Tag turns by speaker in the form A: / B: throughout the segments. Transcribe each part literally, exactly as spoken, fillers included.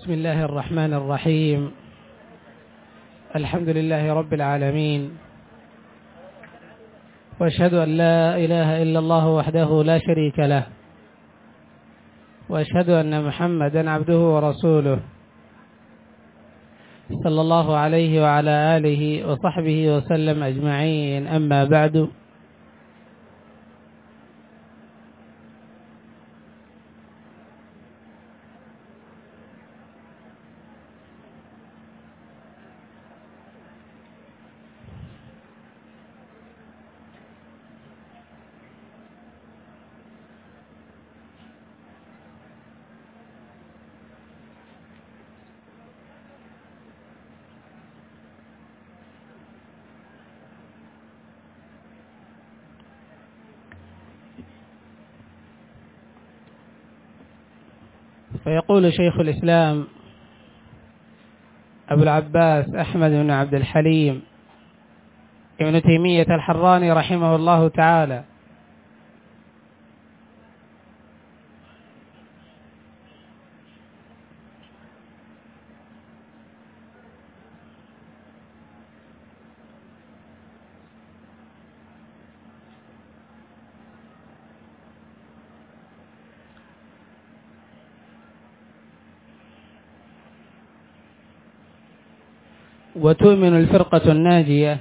A: بسم الله الرحمن الرحيم. الحمد لله رب العالمين، وأشهد أن لا إله إلا الله وحده لا شريك له، وأشهد أن محمدا عبده ورسوله صلى الله عليه وعلى آله وصحبه وسلم أجمعين. أما بعد، فيقول شيخ الإسلام أبو العباس أحمد بن عبد الحليم ابن تيمية الحراني رحمه الله تعالى: وتؤمن الفرقة الناجية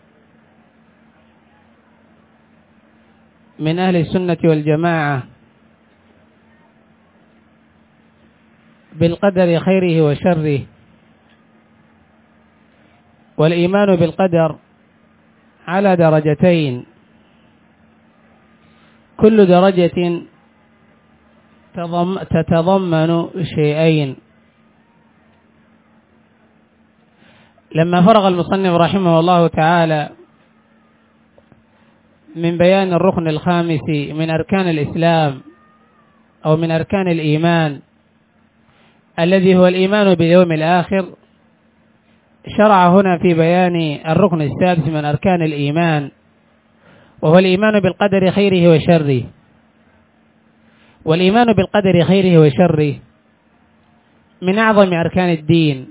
A: من أهل السنة والجماعة بالقدر خيره وشره. والإيمان بالقدر على درجتين، كل درجة تتضمن شيئين. لما فرغ المصنف رحمه الله تعالى من بيان الركن الخامس من أركان الإسلام أو من أركان الإيمان الذي هو الإيمان باليوم الآخر، شرع هنا في بيان الركن السادس من أركان الإيمان، وهو الإيمان بالقدر خيره وشره. والإيمان بالقدر خيره وشره من أعظم أركان الدين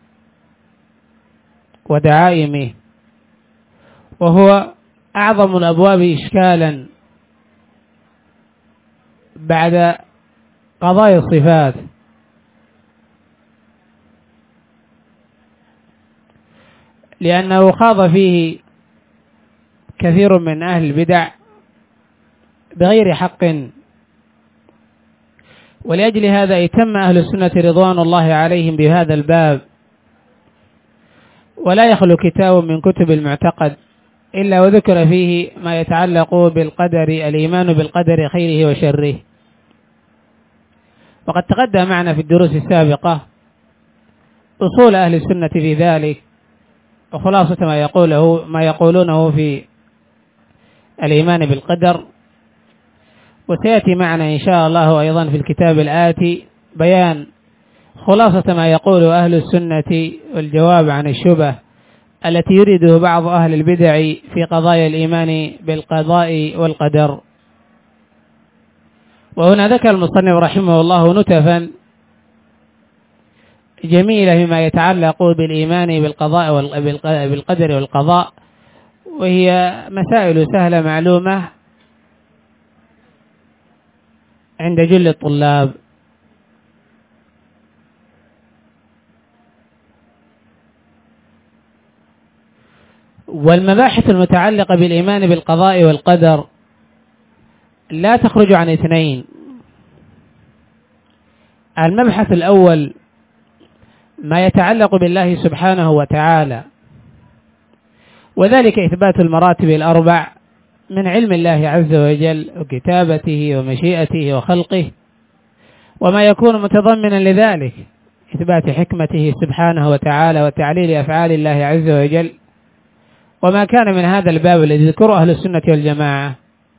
A: ودعائمه، وهو أعظم الأبواب إشكالا بعد قضايا الصفات، لأنه خاض فيه كثير من أهل البدع بغير حق. ولأجل هذا اهتم أهل السنة رضوان الله عليهم بهذا الباب، ولا يخلو كتاب من كتب المعتقد إلا وذكر فيه ما يتعلق بالقدر، الإيمان بالقدر خيره وشره. وقد تقدم معنا في الدروس السابقة أصول أهل السنة في ذلك، وخلاصة ما يقوله ما يقولونه في الإيمان بالقدر. وسيأتي معنا إن شاء الله أيضا في الكتاب الآتي بيان خلاصة ما يقول أهل السنة والجواب عن الشبه التي يريده بعض أهل البدع في قضايا الإيمان بالقضاء والقدر. وهنا ذكر المصنف رحمه الله نتفا جميلة بما يتعلق بالإيمان بالقضاء بالقدر والقضاء، وهي مسائل سهلة معلومة عند جل الطلاب. والمباحث المتعلقة بالإيمان بالقضاء والقدر لا تخرج عن اثنين. المبحث الأول ما يتعلق بالله سبحانه وتعالى، وذلك إثبات المراتب الأربع من علم الله عز وجل وكتابته ومشيئته وخلقه، وما يكون متضمنا لذلك إثبات حكمته سبحانه وتعالى وتعليل أفعال الله عز وجل، وما كان من هذا الباب الذي ذكره أهل السنة والجماعة.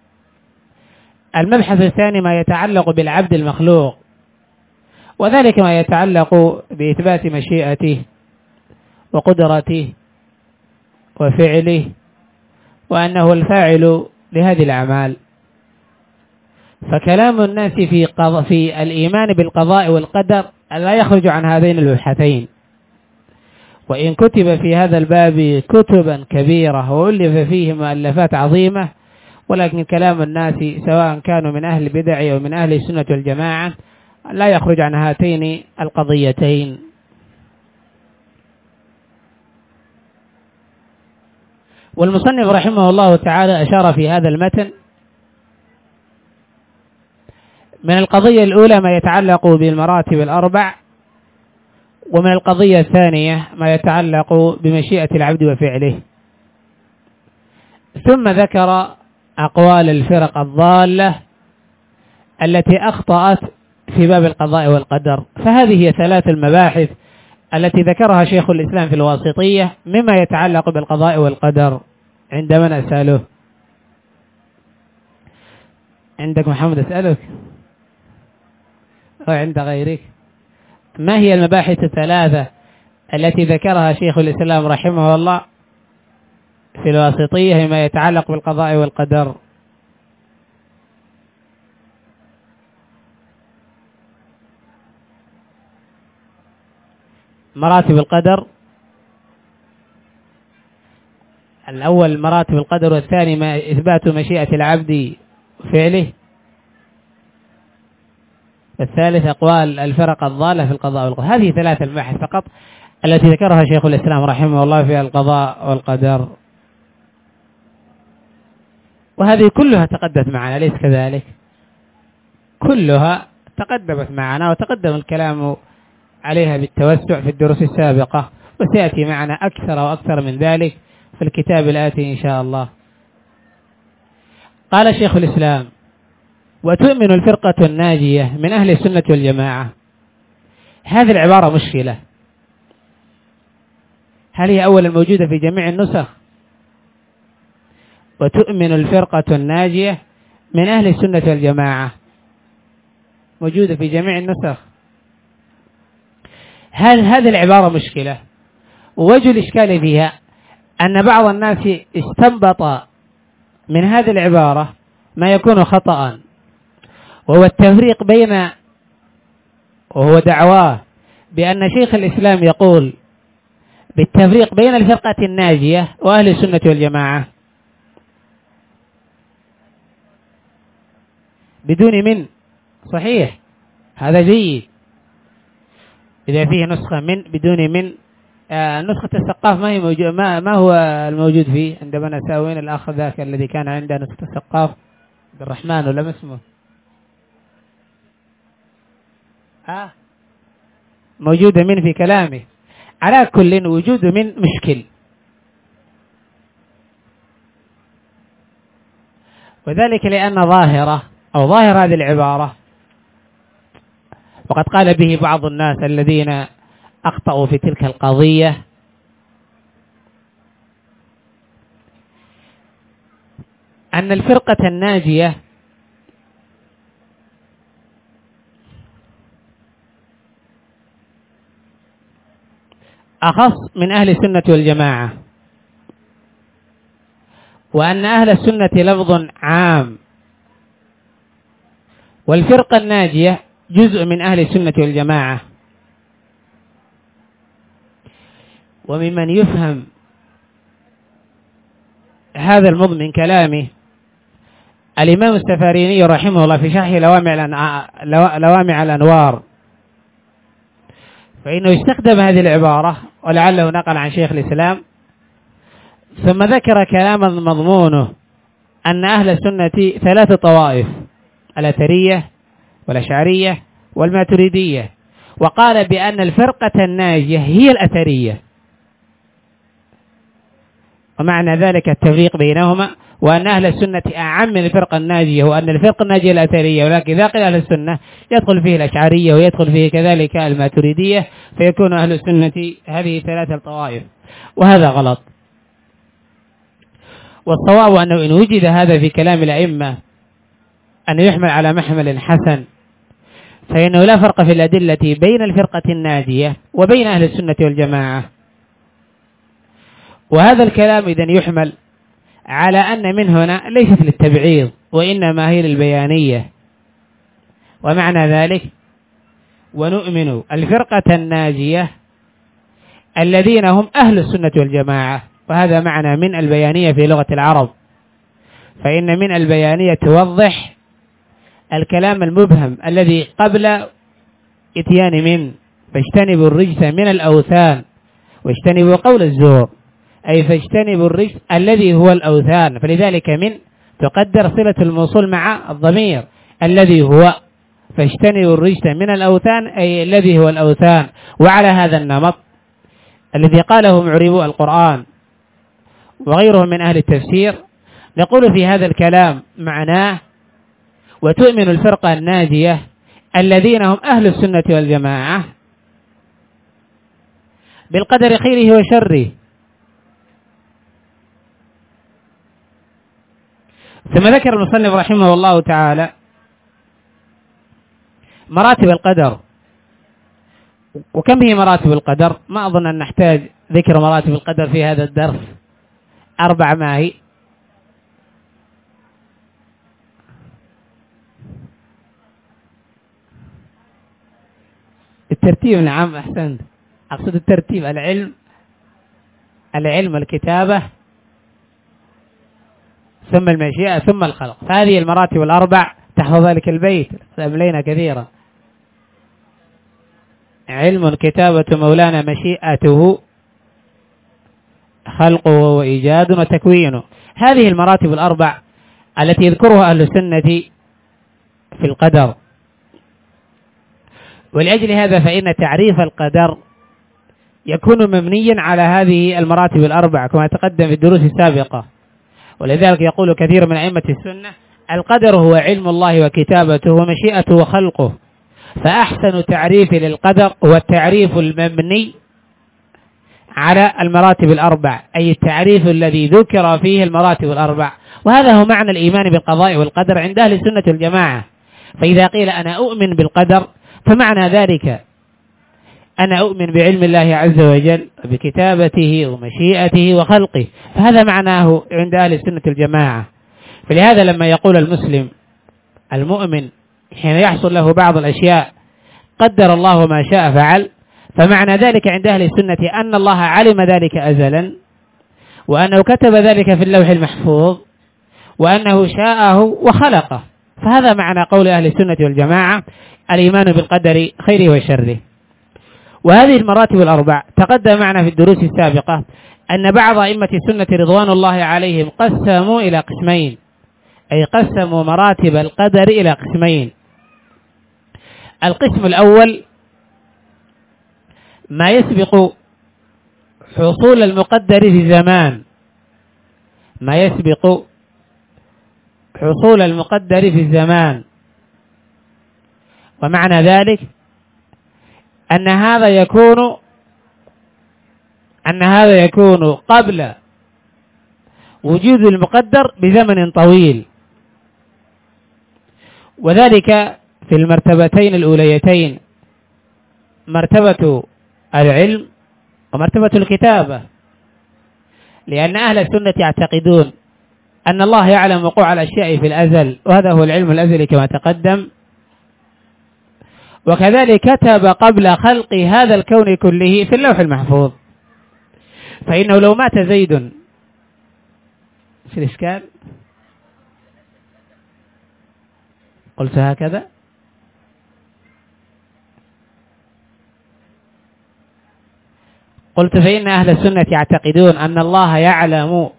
A: المبحث الثاني ما يتعلق بالعبد المخلوق، وذلك ما يتعلق بإثبات مشيئته وقدرته وفعله، وأنه الفاعل لهذه الأعمال. فكلام الناس في, قض... في الإيمان بالقضاء والقدر لا يخرج عن هذين المبحثين. وإن كتب في هذا الباب كتبا كبيرة وألف فيه مؤلفات عظيمة، ولكن كلام الناس سواء كانوا من أهل البدع أو من أهل السنة والجماعة لا يخرج عن هاتين القضيتين. والمصنف رحمه الله تعالى أشار في هذا المتن من القضية الأولى ما يتعلق بالمراتب الأربع، ومن القضية الثانية ما يتعلق بمشيئة العبد وفعله. ثم ذكر أقوال الفرق الضالة التي أخطأت في باب القضاء والقدر. فهذه هي ثلاث المباحث التي ذكرها شيخ الإسلام في الواسطية مما يتعلق بالقضاء والقدر. عندما نسأله عندك محمد أسألك أو عند غيرك ما هي المباحث الثلاثة التي ذكرها شيخ الإسلام رحمه الله في الواسطية فيما يتعلق بالقضاء والقدر؟ مراتب القدر، الأول مراتب القدر، والثاني ما إثبات مشيئة العبد وفعله، والثالث أقوال الفرق الضالة في القضاء والقدر. هذه ثلاثة المباحث فقط التي ذكرها شيخ الإسلام رحمه الله في القضاء والقدر، وهذه كلها تقدمت معنا ليس كذلك؟ كلها تقدمت معنا وتقدم الكلام عليها بالتوسع في الدروس السابقة، وسيأتي معنا أكثر وأكثر من ذلك في الكتاب الآتي إن شاء الله. قال شيخ الإسلام: وتؤمن الفرقة الناجية من أهل السنة والجماعة. هذه العبارة مشكلة. هل هي أولا موجودة في جميع النسخ؟ وتؤمن الفرقة الناجية من أهل السنة والجماعة موجودة في جميع النسخ. هل هذه العبارة مشكلة؟ ووجه الإشكال فيها أن بعض الناس استنبط من هذه العبارة ما يكون خطأ، وهو التفريق بين، وهو دعواه بأن شيخ الإسلام يقول بالتفريق بين الفرقة الناجية وأهل السنة والجماعة بدون من. صحيح، هذا جيد إذا فيه نسخة من بدون من. آه نسخة السقاف ما هي موجود، ما, ما هو الموجود فيه عندما نساوين الأخ ذاك الذي كان عنده نسخة السقاف عبد الرحمن ولا ما اسمه؟ آه موجود من في كلامه. على كل وجود من مشكل، وذلك لأن ظاهرة أو ظاهر هذه العبارة، وقد قال به بعض الناس الذين أخطأوا في تلك القضية، أن الفرقة الناجية أخص من أهل السنة والجماعة، وأن أهل السنة لفظ عام، والفرقة الناجية جزء من أهل السنة والجماعة. وممن يفهم هذا المضمن كلامه الإمام السفاريني رحمه الله في شرح لوامع الأنوار، فإنه استخدم هذه العبارة ولعله نقل عن شيخ الإسلام، ثم ذكر كلاما مضمونه أن أهل السنة ثلاث طوائف: الأثرية والأشعرية والماتريدية، وقال بأن الفرقة الناجية هي الأثرية، ومعنى ذلك التفريق بينهما، وأن أهل السنة أعم من الفرقة الناجية، وأن الفرقة الناجية الأثرية، ولكن إذا قيل أهل السنة يدخل فيه الأشعرية ويدخل فيه كذلك الماتريدية، فيكون أهل السنة هذه ثلاثة طوائف، وهذا غلط. والصواب أنه إن وجد هذا في كلام الأئمة أن يحمل على محمل حسن، فإنه لا فرق في الأدلة بين الفرقة الناجية وبين أهل السنة والجماعة. وهذا الكلام إذن يحمل على أن من هنا ليست للتبعيض وإنما هي للبيانية، ومعنى ذلك ونؤمن الفرقة الناجية الذين هم أهل السنة والجماعة. وهذا معنى من البيانية في لغة العرب، فإن من البيانية توضح الكلام المبهم الذي قبل إتيان من، فاجتنبوا الرجس من الأوثان واجتنبوا قول الزور، أي فاجتنبوا الرجس الذي هو الأوثان. فلذلك من تقدر صلة الموصول مع الضمير الذي هو، فاجتنبوا الرجس من الأوثان أي الذي هو الأوثان. وعلى هذا النمط الذي قاله معربو القرآن وغيرهم من أهل التفسير، نقول في هذا الكلام معناه وتؤمن الفرقة الناجية الذين هم أهل السنة والجماعة بالقدر خيره وشره. ثم ذكر المصنف رحمه الله تعالى مراتب القدر. وكم هي مراتب القدر؟ ما أظن أن نحتاج ذكر مراتب القدر في هذا الدرس. أربع. ما هي؟ الترتيب. نعم أحسنت، أقصد الترتيب. العلم العلم الكتابة ثم المشيئة ثم الخلق. هذه المراتب الأربع تحفظ ذلك البيت أملينا كثيرا. علم كتابة مولانا مشيئته خلقه وإيجاد وتكوينه. هذه المراتب الأربع التي يذكرها أهل السنة في القدر. ولأجل هذا فإن تعريف القدر يكون مبنيا على هذه المراتب الأربع كما تقدم في الدروس السابقة. ولذلك يقول كثير من أئمة السنة القدر هو علم الله وكتابته ومشيئته وخلقه. فأحسن تعريف للقدر هو التعريف المبني على المراتب الأربع، أي التعريف الذي ذكر فيه المراتب الأربع. وهذا هو معنى الإيمان بالقضاء والقدر عند أهل السنة والجماعة. فإذا قيل أنا أؤمن بالقدر فمعنى ذلك أنا أؤمن بعلم الله عز وجل بكتابته ومشيئته وخلقه، فهذا معناه عند أهل السنة والجماعة. فلهذا لما يقول المسلم المؤمن حين يحصل له بعض الأشياء قدر الله ما شاء فعل، فمعنى ذلك عند أهل السنة أن الله علم ذلك أزلا، وأنه كتب ذلك في اللوح المحفوظ، وأنه شاءه وخلقه. فهذا معنى قول أهل السنة والجماعة الإيمان بالقدر خيره وشره. وهذه المراتب الأربع تقدم معنا في الدروس السابقة أن بعض أئمة السنة رضوان الله عليهم قسموا إلى قسمين، أي قسموا مراتب القدر إلى قسمين. القسم الأول ما يسبق حصول المقدر في زمان، ما يسبق حصول المقدر في الزمان. ومعنى ذلك أن هذا يكون أن هذا يكون قبل وجود المقدر بزمن طويل، وذلك في المرتبتين الأوليتين، مرتبة العلم ومرتبة الكتابة. لأن أهل السنة يعتقدون أن الله يعلم وقوع الأشياء في الأزل، وهذا هو العلم الأزلي كما تقدم. وكذلك كتب قبل خلق هذا الكون كله في اللوح المحفوظ. فإنه لو مات زيد في الإشكال قلت هكذا قلت فإن أهل السنة يعتقدون أن الله يعلم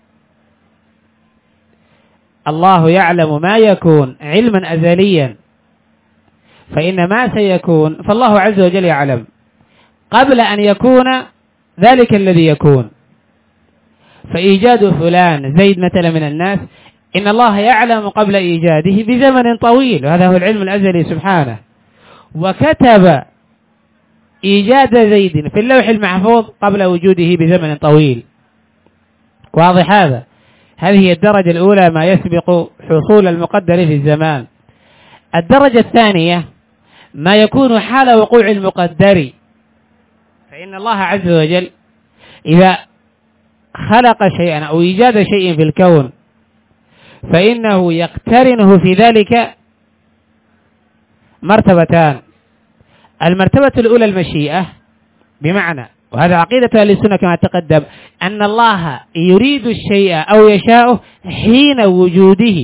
A: الله يعلم ما يكون علما أزليا، فإن ما سيكون فالله عز وجل يعلم قبل أن يكون ذلك الذي يكون. فإيجاد فلان زيد مثلا من الناس إن الله يعلم قبل إيجاده بزمن طويل، وهذا هو العلم الأزلي سبحانه. وكتب إيجاد زيد في اللوح المحفوظ قبل وجوده بزمن طويل. واضح هذا؟ هذه الدرجة الأولى ما يسبق حصول المقدر في الزمان. الدرجة الثانية ما يكون حال وقوع المقدر، فإن الله عز وجل إذا خلق شيئا أو إيجاد شيء في الكون فإنه يقترنه في ذلك مرتبتان. المرتبة الأولى المشيئة، بمعنى، وهذا عقيدة أهل السنة كما تقدم، أن الله يريد الشيء أو يشاءه حين وجوده،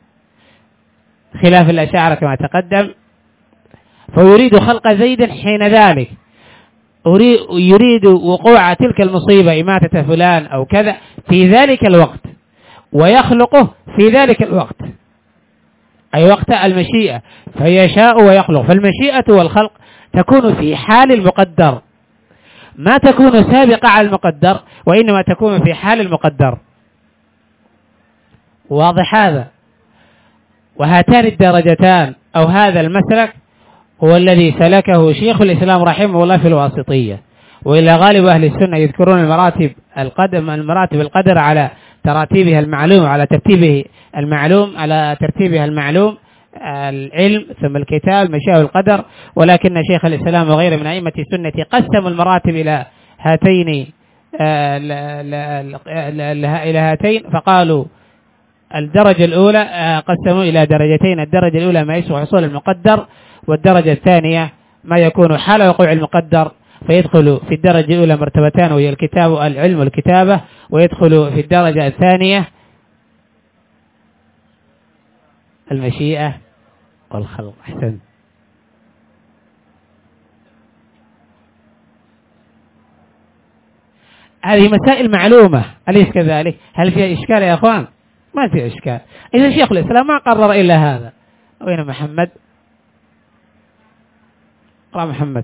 A: خلاف الأشاعرة كما تقدم، فيريد خلق زيد حين ذلك، يريد وقوع تلك المصيبة إماتة فلان أو كذا في ذلك الوقت، ويخلقه في ذلك الوقت، أي وقت المشيئة، فيشاء ويخلق. فالمشيئة والخلق تكون في حال المقدر، ما تكون سابقة على المقدر، وإنما تكون في حال المقدر. واضح هذا؟ وهاتان الدرجتان أو هذا المسلك هو الذي سلكه شيخ الإسلام رحمه الله في الواسطية. وإلى غالب أهل السنة يذكرون المراتب القدم المراتب القدر على تراتيبها المعلوم، على ترتيبه المعلوم، على ترتيبها المعلوم، العلم ثم الكتاب المشيئة والقدر. ولكن شيخ الإسلام وغيره من أئمة السنة قسموا المراتب إلى هاتين إلى هاتين فقالوا الدرجة الأولى قسموا إلى درجتين: الدرجة الأولى ما يسوى حصول المقدر، والدرجة الثانية ما يكون حال وقوع المقدر، فيدخل في الدرجة الأولى مرتبتان وهي الكتاب العلم والكتابة، ويدخل في الدرجة الثانية المشيئة والخلق. أحسن. هذه مسائل معلومة، أليس كذلك؟ هل فيها إشكال يا أخوان؟ ما فيها إشكال. إذا شيخ الإسلام ما قرر إلا هذا. وين محمد؟ قرأ محمد.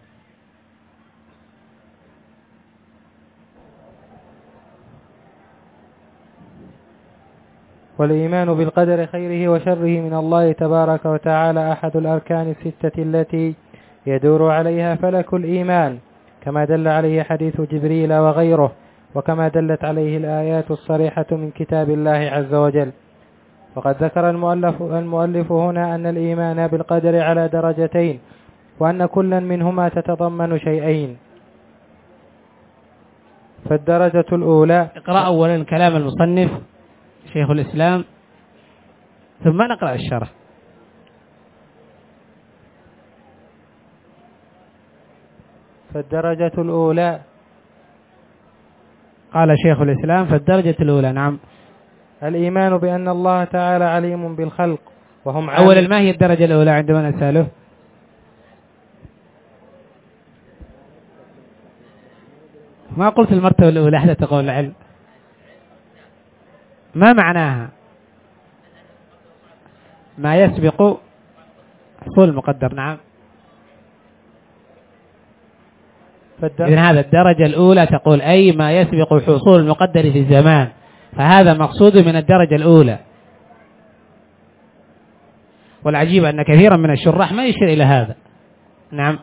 B: والإيمان بالقدر خيره وشره من الله تبارك وتعالى أحد الأركان الستة التي يدور عليها فلك الإيمان، كما دل عليه حديث جبريل وغيره، وكما دلت عليه الآيات الصريحة من كتاب الله عز وجل. وقد ذكر المؤلف, المؤلف هنا أن الإيمان بالقدر على درجتين، وأن كلا منهما تتضمن شيئين. فالدرجة الأولى،
A: اقرأ أولا كلام المصنف شيخ الإسلام ثم نقرأ الشرح.
B: فالدرجة الأولى،
A: قال شيخ الإسلام فالدرجة الأولى، نعم،
B: الإيمان بأن الله تعالى عليم بالخلق وهم
A: أولا. ما هي الدرجة الأولى عندما نسأله؟ ما قلت المرتبة الأولى حتى تقول العلم، ما معناها؟ ما يسبق حصول المقدر، نعم. إذن هذا الدرجة الأولى تقول أي ما يسبق حصول المقدر في الزمان، فهذا مقصود من الدرجة الأولى. والعجيب أن كثيرا من الشراح ما يشير إلى هذا. نعم.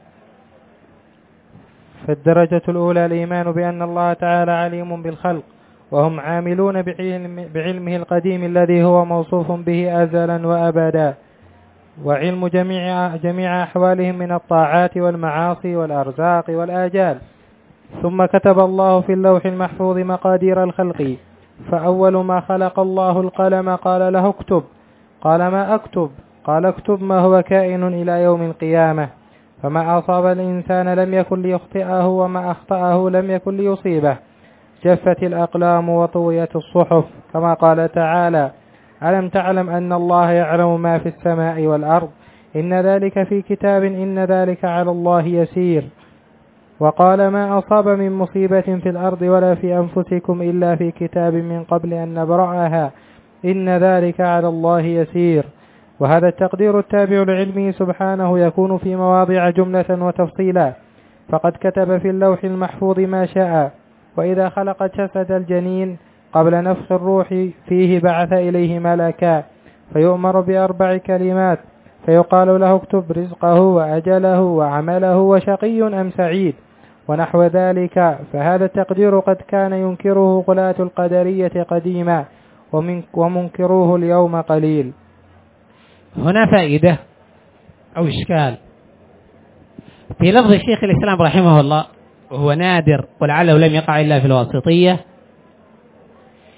B: فالدرجة الأولى الإيمان بأن الله تعالى عليم بالخلق وهم عاملون بعلم بعلمه القديم الذي هو موصوف به أزلا وأبدا، وعلم جميع جميع أحوالهم من الطاعات والمعاصي والأرزاق والآجال. ثم كتب الله في اللوح المحفوظ مقادير الخلق، فأول ما خلق الله القلم قال له اكتب، قال ما أكتب؟ قال اكتب ما هو كائن إلى يوم القيامة، فما أصاب الإنسان لم يكن ليخطئه، وما أخطأه لم يكن ليصيبه. جفت الأقلام وطويت الصحف، كما قال تعالى: ألم تعلم أن الله يعلم ما في السماء والأرض، إن ذلك في كتاب، إن ذلك على الله يسير. وقال: ما أصاب من مصيبة في الأرض ولا في أنفسكم إلا في كتاب من قبل أن نبرأها، إن ذلك على الله يسير. وهذا التقدير التابع لعلمه سبحانه يكون في مواضع جملة وتفصيلا، فقد كتب في اللوح المحفوظ ما شاء. وإذا خلق جسد الجنين قبل نفخ الروح فيه بعث إليه ملكا، فيؤمر بأربع كلمات، فيقال له اكتب رزقه وأجله وعمله وشقي أم سعيد ونحو ذلك. فهذا التقدير قد كان ينكره غلاة القدرية قديما، ومنكروه اليوم قليل.
A: هنا فائدة أو إشكال في لفظ الشيخ الإسلام رحمه الله، وهو نادر ولعله لم يقع إلا في الواسطية،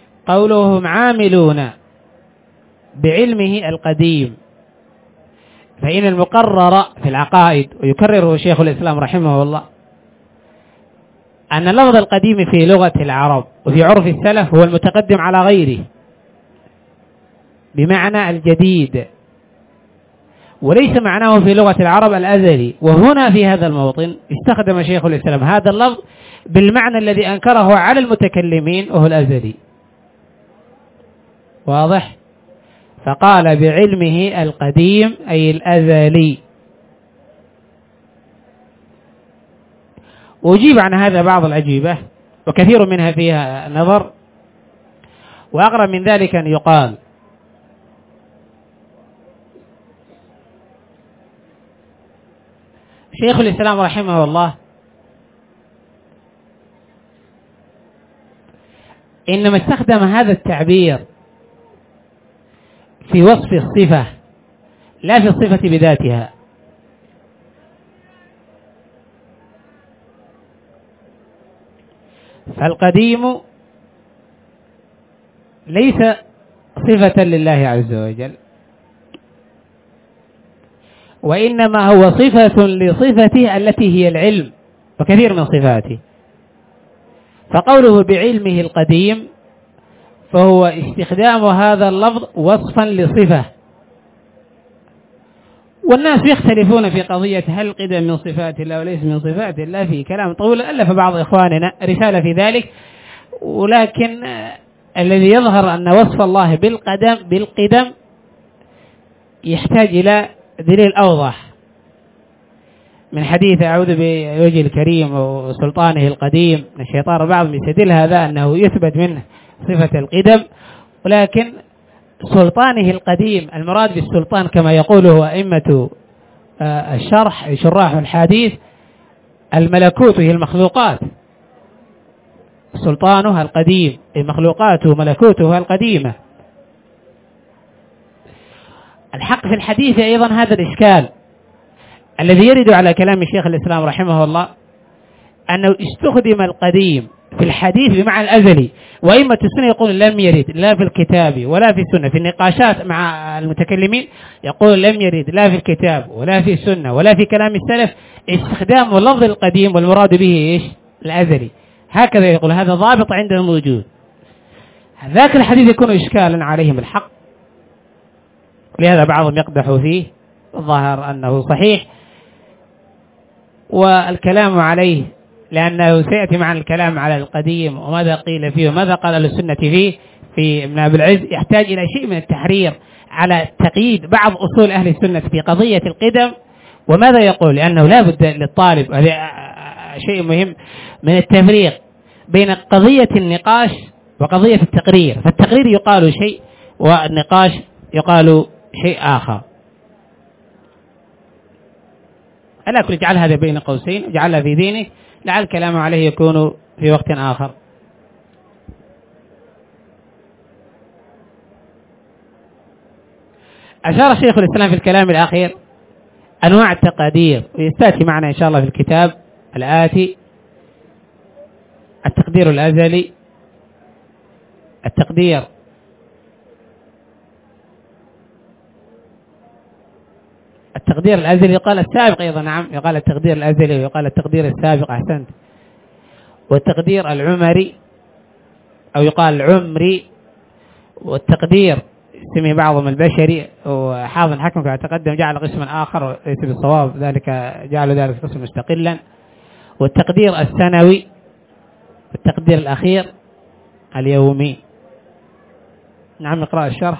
A: قولهم عاملون بعلمه القديم. فإن المقرر في العقائد ويكرره شيخ الإسلام رحمه الله أن اللفظ القديم في لغة العرب وفي عرف السلف هو المتقدم على غيره بمعنى الجديد، وليس معناه في لغة العرب الأزلي. وهنا في هذا الموطن استخدم شيخ الإسلام هذا اللفظ بالمعنى الذي أنكره على المتكلمين وهو الأزلي. واضح؟ فقال بعلمه القديم أي الأزلي. أجيب عن هذا بعض الأجوبة وكثير منها فيها نظر، وأقرب من ذلك أن يقال شيخ الإسلام رحمه الله إنما استخدم هذا التعبير في وصف الصفة لا في الصفة بذاتها. فالقديم ليس صفة لله عز وجل، وإنما هو صفة لصفته التي هي العلم وكثير من صفاته. فقوله بعلمه القديم فهو استخدام هذا اللفظ وصفا لصفة. والناس يختلفون في قضية هل القدم من صفات الله وليس من صفات الله، في كلام طويل ألف بعض إخواننا رسالة في ذلك، ولكن الذي يظهر أن وصف الله بالقدم بالقدم يحتاج إلى دليل أوضح من حديث أعوذ بوجه الكريم وسلطانه القديم. الشيطان بعض يستدل هذا أنه يثبت منه صفة القدم، ولكن سلطانه القديم المراد بالسلطان كما يقوله أئمة الشرح شراح الحديث الملكوت هي المخلوقات، سلطانها القديم المخلوقات ملكوتها القديمة. الحق في الحديث أيضا هذا الإشكال الذي يرد على كلام الشيخ الإسلام رحمه الله أنه استخدم القديم في الحديث بمعنى الأزلي، وأئمة السنة يقول لم يرد لا في الكتاب ولا في السنة. في النقاشات مع المتكلمين يقول لم يرد لا في الكتاب ولا في السنة ولا في كلام السلف استخدام اللفظ القديم والمراد به إيش؟ الأزلي. هكذا يقول هذا ضابط عندهم موجود. ذاك الحديث يكون إشكالا عليهم الحق، لهذا بعضهم يقدح فيه، الظاهر أنه صحيح والكلام عليه لأنه سيأتي معنا الكلام على القديم وماذا قيل فيه وماذا قال أهل السنة فيه في ابن أبي العز، يحتاج إلى شيء من التحرير على تقييد بعض أصول أهل السنة في قضية القدم وماذا يقول، لأنه لا بد للطالب هذا شيء مهم من التفريق بين قضية النقاش وقضية التقرير. فالتقرير يقال شيء والنقاش يقال شيء آخر. ألا كل اجعل هذا بين قوسين اجعلها في دينك لعل الكلام عليه يكون في وقت آخر. أشار شيخ الإسلام في الكلام الأخير أنواع التقادير، ويستأتي معنا إن شاء الله في الكتاب الآتي التقدير الأزلي، التقدير التقدير الأزلي يقال السابق أيضا، نعم يقال التقدير الأزلي ويقال التقدير السابق، أحسنت. والتقدير العمري أو يقال العمري، والتقدير سمي بعضهم البشري، وحافظ الحكم كما تقدم جعل قسما آخر ليس بالصواب ذلك جعل ذلك قسم مستقلا. والتقدير السنوي، والتقدير الأخير اليومي. نعم نقرأ الشرح.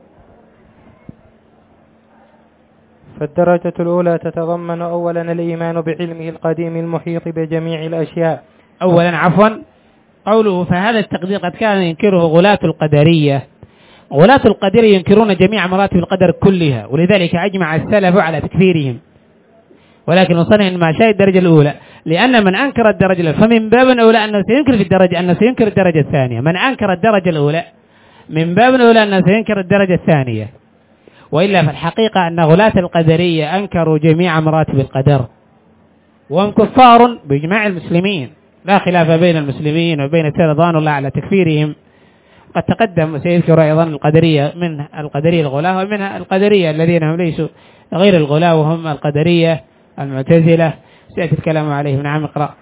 B: فالدرجة الأولى تتضمن أولا الإيمان بعلمه القديم المحيط بجميع الأشياء.
A: أولا عفوا قوله فهذا التقدير قد كان ينكره غلاة القدرية. غلاة القدرية ينكرون جميع مراتب القدر كلها، ولذلك أجمع السلف على تكفيرهم، ولكن وصلنا إنما شاء الدرجة الأولى، لأن من أنكر الدرجة الأولى فمن باب أولى أنه سينكر في الدرجة أنه سينكر الدرجة الثانية. من أنكر الدرجة الأولى من باب أولى أنه سينكر الدرجة الثانية. وإلا فالحقيقة أن غلاة القدرية أنكروا جميع مراتب القدر، وهم كفار بإجماع المسلمين، لا خلاف بين المسلمين وبين السلف رضوان الله على تكفيرهم قد تقدم وسيذكر أيضا القدرية، من القدرية الغلاة ومنها القدرية الذين هم ليسوا غير الغلاة وهم القدرية المعتزلة، سيأتي الكلام عليهم. نعم اقرأ.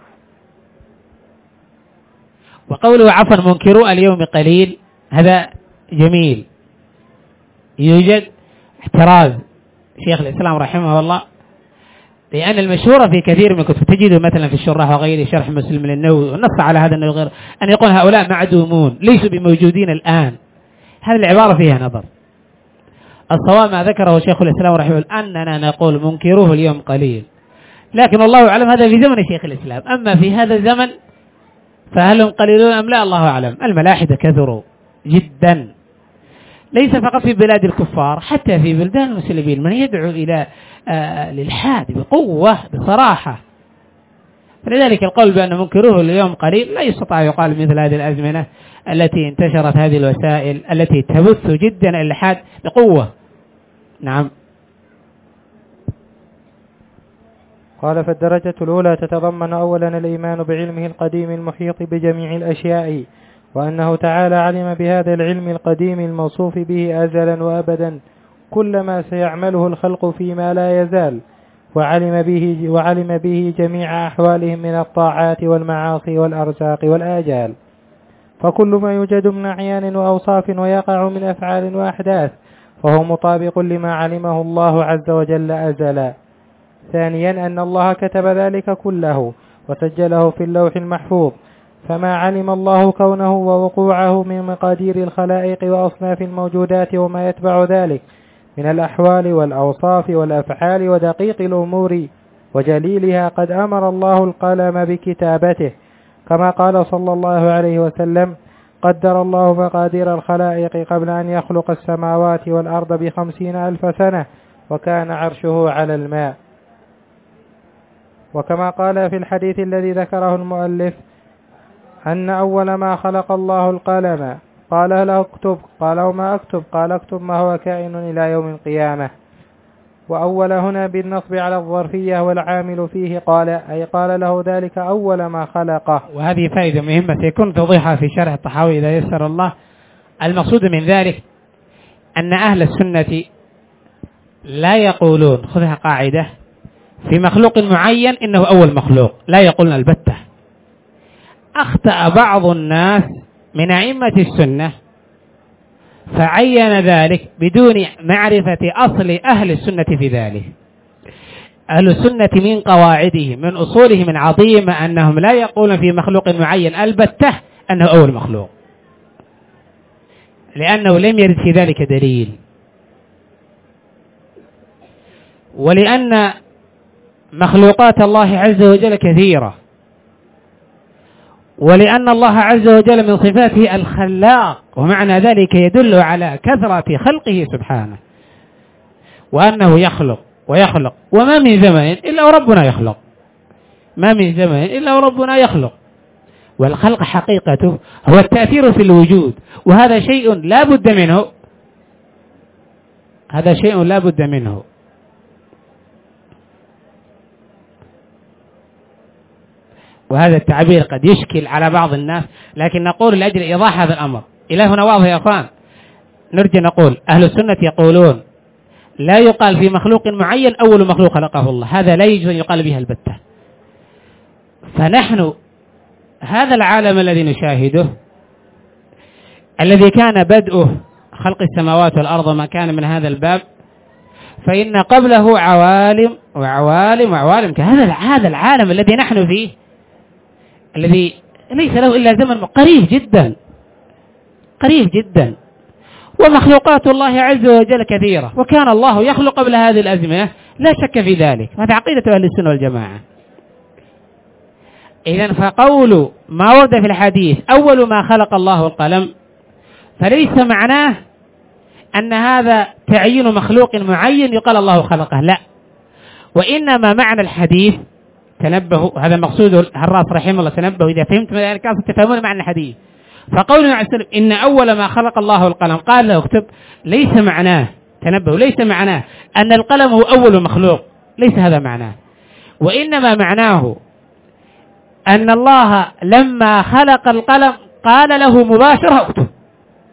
A: وقوله عفوا منكرو اليوم قليل، هذا جميل، يوجد احتراز شيخ الإسلام رحمه الله، لأن المشهورة في كثير من الكتب تجد مثلا في الشراح وغيره شرح مسلم للنووي والنص على هذا أنه غير أن يقول هؤلاء معدومون ليسوا بموجودين الآن. هذه العبارة فيها نظر. الصواب ما ذكره شيخ الإسلام رحمه الله أننا نقول منكروه اليوم قليل، لكن الله أعلم هذا في زمن شيخ الإسلام. أما في هذا الزمن فهل هم قليلون أم لا؟ الله أعلم. الملاحدة كثروا جدا، ليس فقط في بلاد الكفار، حتى في بلدان المسلمين من يدعو إلى آه الإلحاد بقوة بصراحة. فلذلك القول بأن منكروه اليوم قليل لا يستطيع يقال مثل هذه الأزمنة التي انتشرت هذه الوسائل التي تبث جدا الإلحاد بقوة. نعم.
B: قال: فالدرجة الأولى تتضمن أولا الإيمان بعلمه القديم المحيط بجميع الأشياء، وأنه تعالى علم بهذا العلم القديم الموصوف به أزلا وأبدا كل ما سيعمله الخلق فيما لا يزال، وعلم به, وعلم به جميع أحوالهم من الطاعات والمعاصي والأرزاق والآجال، فكل ما يوجد من أعيان وأوصاف ويقع من أفعال وأحداث فهو مطابق لما علمه الله عز وجل أزلا. ثانيا أن الله كتب ذلك كله وسجله في اللوح المحفوظ، فما علم الله كونه ووقوعه من مقادير الخلائق وأصناف الموجودات وما يتبع ذلك من الأحوال والأوصاف والأفعال ودقيق الأمور وجليلها، قد أمر الله القلم بكتابته، كما قال صلى الله عليه وسلم: قدر الله مقادير الخلائق قبل أن يخلق السماوات والأرض بخمسين ألف سنة وكان عرشه على الماء. وكما قال في الحديث الذي ذكره المؤلف أن أول ما خلق الله القلم قال له اكتب، قال وما أكتب؟ قال اكتب ما هو كائن إلى يوم القيامة. وأول هنا بالنصب على الظرفية والعامل فيه قال، أي قال له ذلك أول ما خلقه.
A: وهذه فائدة مهمة سيكون توضيحها في شرح الطحاوي إذا يسر الله. المقصود من ذلك أن أهل السنة لا يقولون، خذها قاعدة، في مخلوق معين إنه أول مخلوق، لا يقولون البتة. أخطأ بعض الناس من أئمة السنة فعين ذلك بدون معرفة أصل أهل السنة في ذلك. أهل السنة من قواعدهم من أصولهم العظيمة أنهم لا يقولون في مخلوق معين البتة أنه أول مخلوق، لأنه لم يرد في ذلك دليل، ولأن مخلوقات الله عز وجل كثيرة، ولأن الله عز وجل من صفاته الخلاق، ومعنى ذلك يدل على كثرة خلقه سبحانه، وأنه يخلق ويخلق، وما من زمن إلا وربنا يخلق، ما من زمن إلا وربنا يخلق. والخلق حقيقته هو التأثير في الوجود، وهذا شيء لا بد منه، هذا شيء لا بد منه. وهذا التعبير قد يشكل على بعض الناس، لكن نقول لأجل إيضاح هذا الأمر. إلى هنا واضح يا أخوان. نرجع نقول أهل السنة يقولون لا يقال في مخلوق معين أول مخلوق خلقه الله، هذا لا يجوز أن يقال بها البتة. فنحن هذا العالم الذي نشاهده الذي كان بدءه خلق السماوات والأرض وما كان من هذا الباب، فإن قبله عوالم وعوالم وعوالم كهذا هذا العالم الذي نحن فيه، الذي ليس له إلا زمن قريب جدا قريب جدا، ومخلوقات الله عز وجل كثيرة، وكان الله يخلق قبل هذه الأزمنة لا شك في ذلك. هذا عقيدة أهل السنة والجماعة. إذن فقول ما ورد في الحديث أول ما خلق الله القلم فليس معناه أن هذا تعيين مخلوق معين يقال الله خلقه، لا، وإنما معنى الحديث تنبهوا، هذا مقصود الراس رحمه الله، تنبهوا إذا فهمت ذلك تفهمون معنى الحديث. فقولنا عليه السلام إن أول ما خلق الله القلم قال له اكتب، ليس معناه، تنبهوا، ليس معناه أن القلم هو أول مخلوق، ليس هذا معناه، وإنما معناه أن الله لما خلق القلم قال له مباشرة اكتب،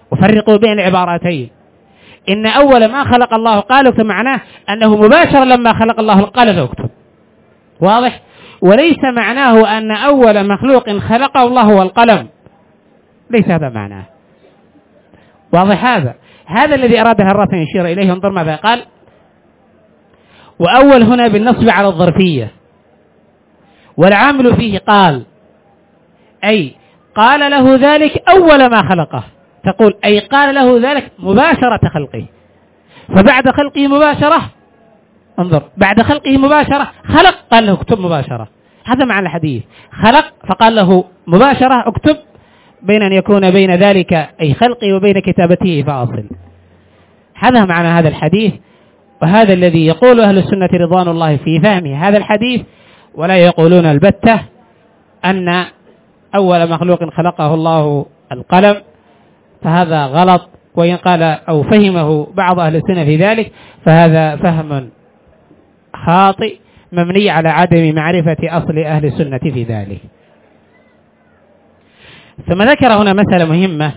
A: وفرقوا بين العبارتين. إن أول ما خلق الله قال اكتب، معناه أنه مباشرة لما خلق الله القلم اكتب، واضح؟ وليس معناه أن أول مخلوق خلقه الله هو القلم، ليس هذا معناه، واضح هذا؟ هذا الذي أراد هرة يشير إليه. انظر ماذا قال: وأول هنا بالنصب على الظرفية، والعامل فيه قال، أي قال له ذلك أول ما خلقه، تقول أي قال له ذلك مباشرة خلقه، فبعد خلقه مباشرة، انظر بعد خلقه مباشرة خلق قال له اكتب مباشرة، هذا معنى الحديث، خلق فقال له مباشرة اكتب، بين أن يكون بين ذلك أي خلقه وبين كتابته فاصل. هذا معنى هذا الحديث، وهذا الذي يقول أهل السنة رضوان الله في فهمه هذا الحديث، ولا يقولون البتة أن أول مخلوق خلقه الله القلم، فهذا غلط، وإن قال أو فهمه بعض أهل السنة في ذلك فهذا فهم خاطئ مبني على عدم معرفة أصل أهل السنة في ذلك. ثم ذكر هنا مسألة مهمة،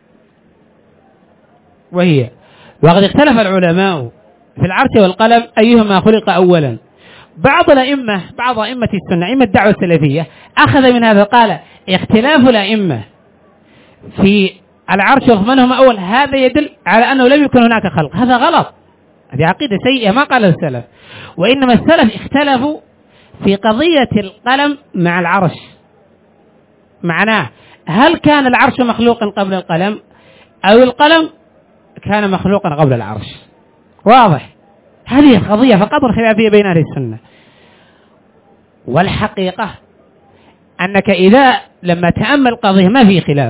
A: وهي وقد اختلف العلماء في العرش والقلم أيهما خلق أولا. بعض الأئمة بعض أئمة السنة أئمة الدعوة السلفية أخذ من هذا، قال اختلاف الأئمة في العرش ومن هم أول هذا يدل على أنه لم يكن هناك خلق، هذا غلط، هذه عقيدة سيئة ما قال السلف، وإنما السلف اختلفوا في قضية القلم مع العرش. معناه هل كان العرش مخلوقا قبل القلم أو القلم كان مخلوقا قبل العرش؟ واضح، هذه القضية فقط الخلافية بين أهل السنة. والحقيقة أنك إذا لما تأمل قضية ما في خلاف،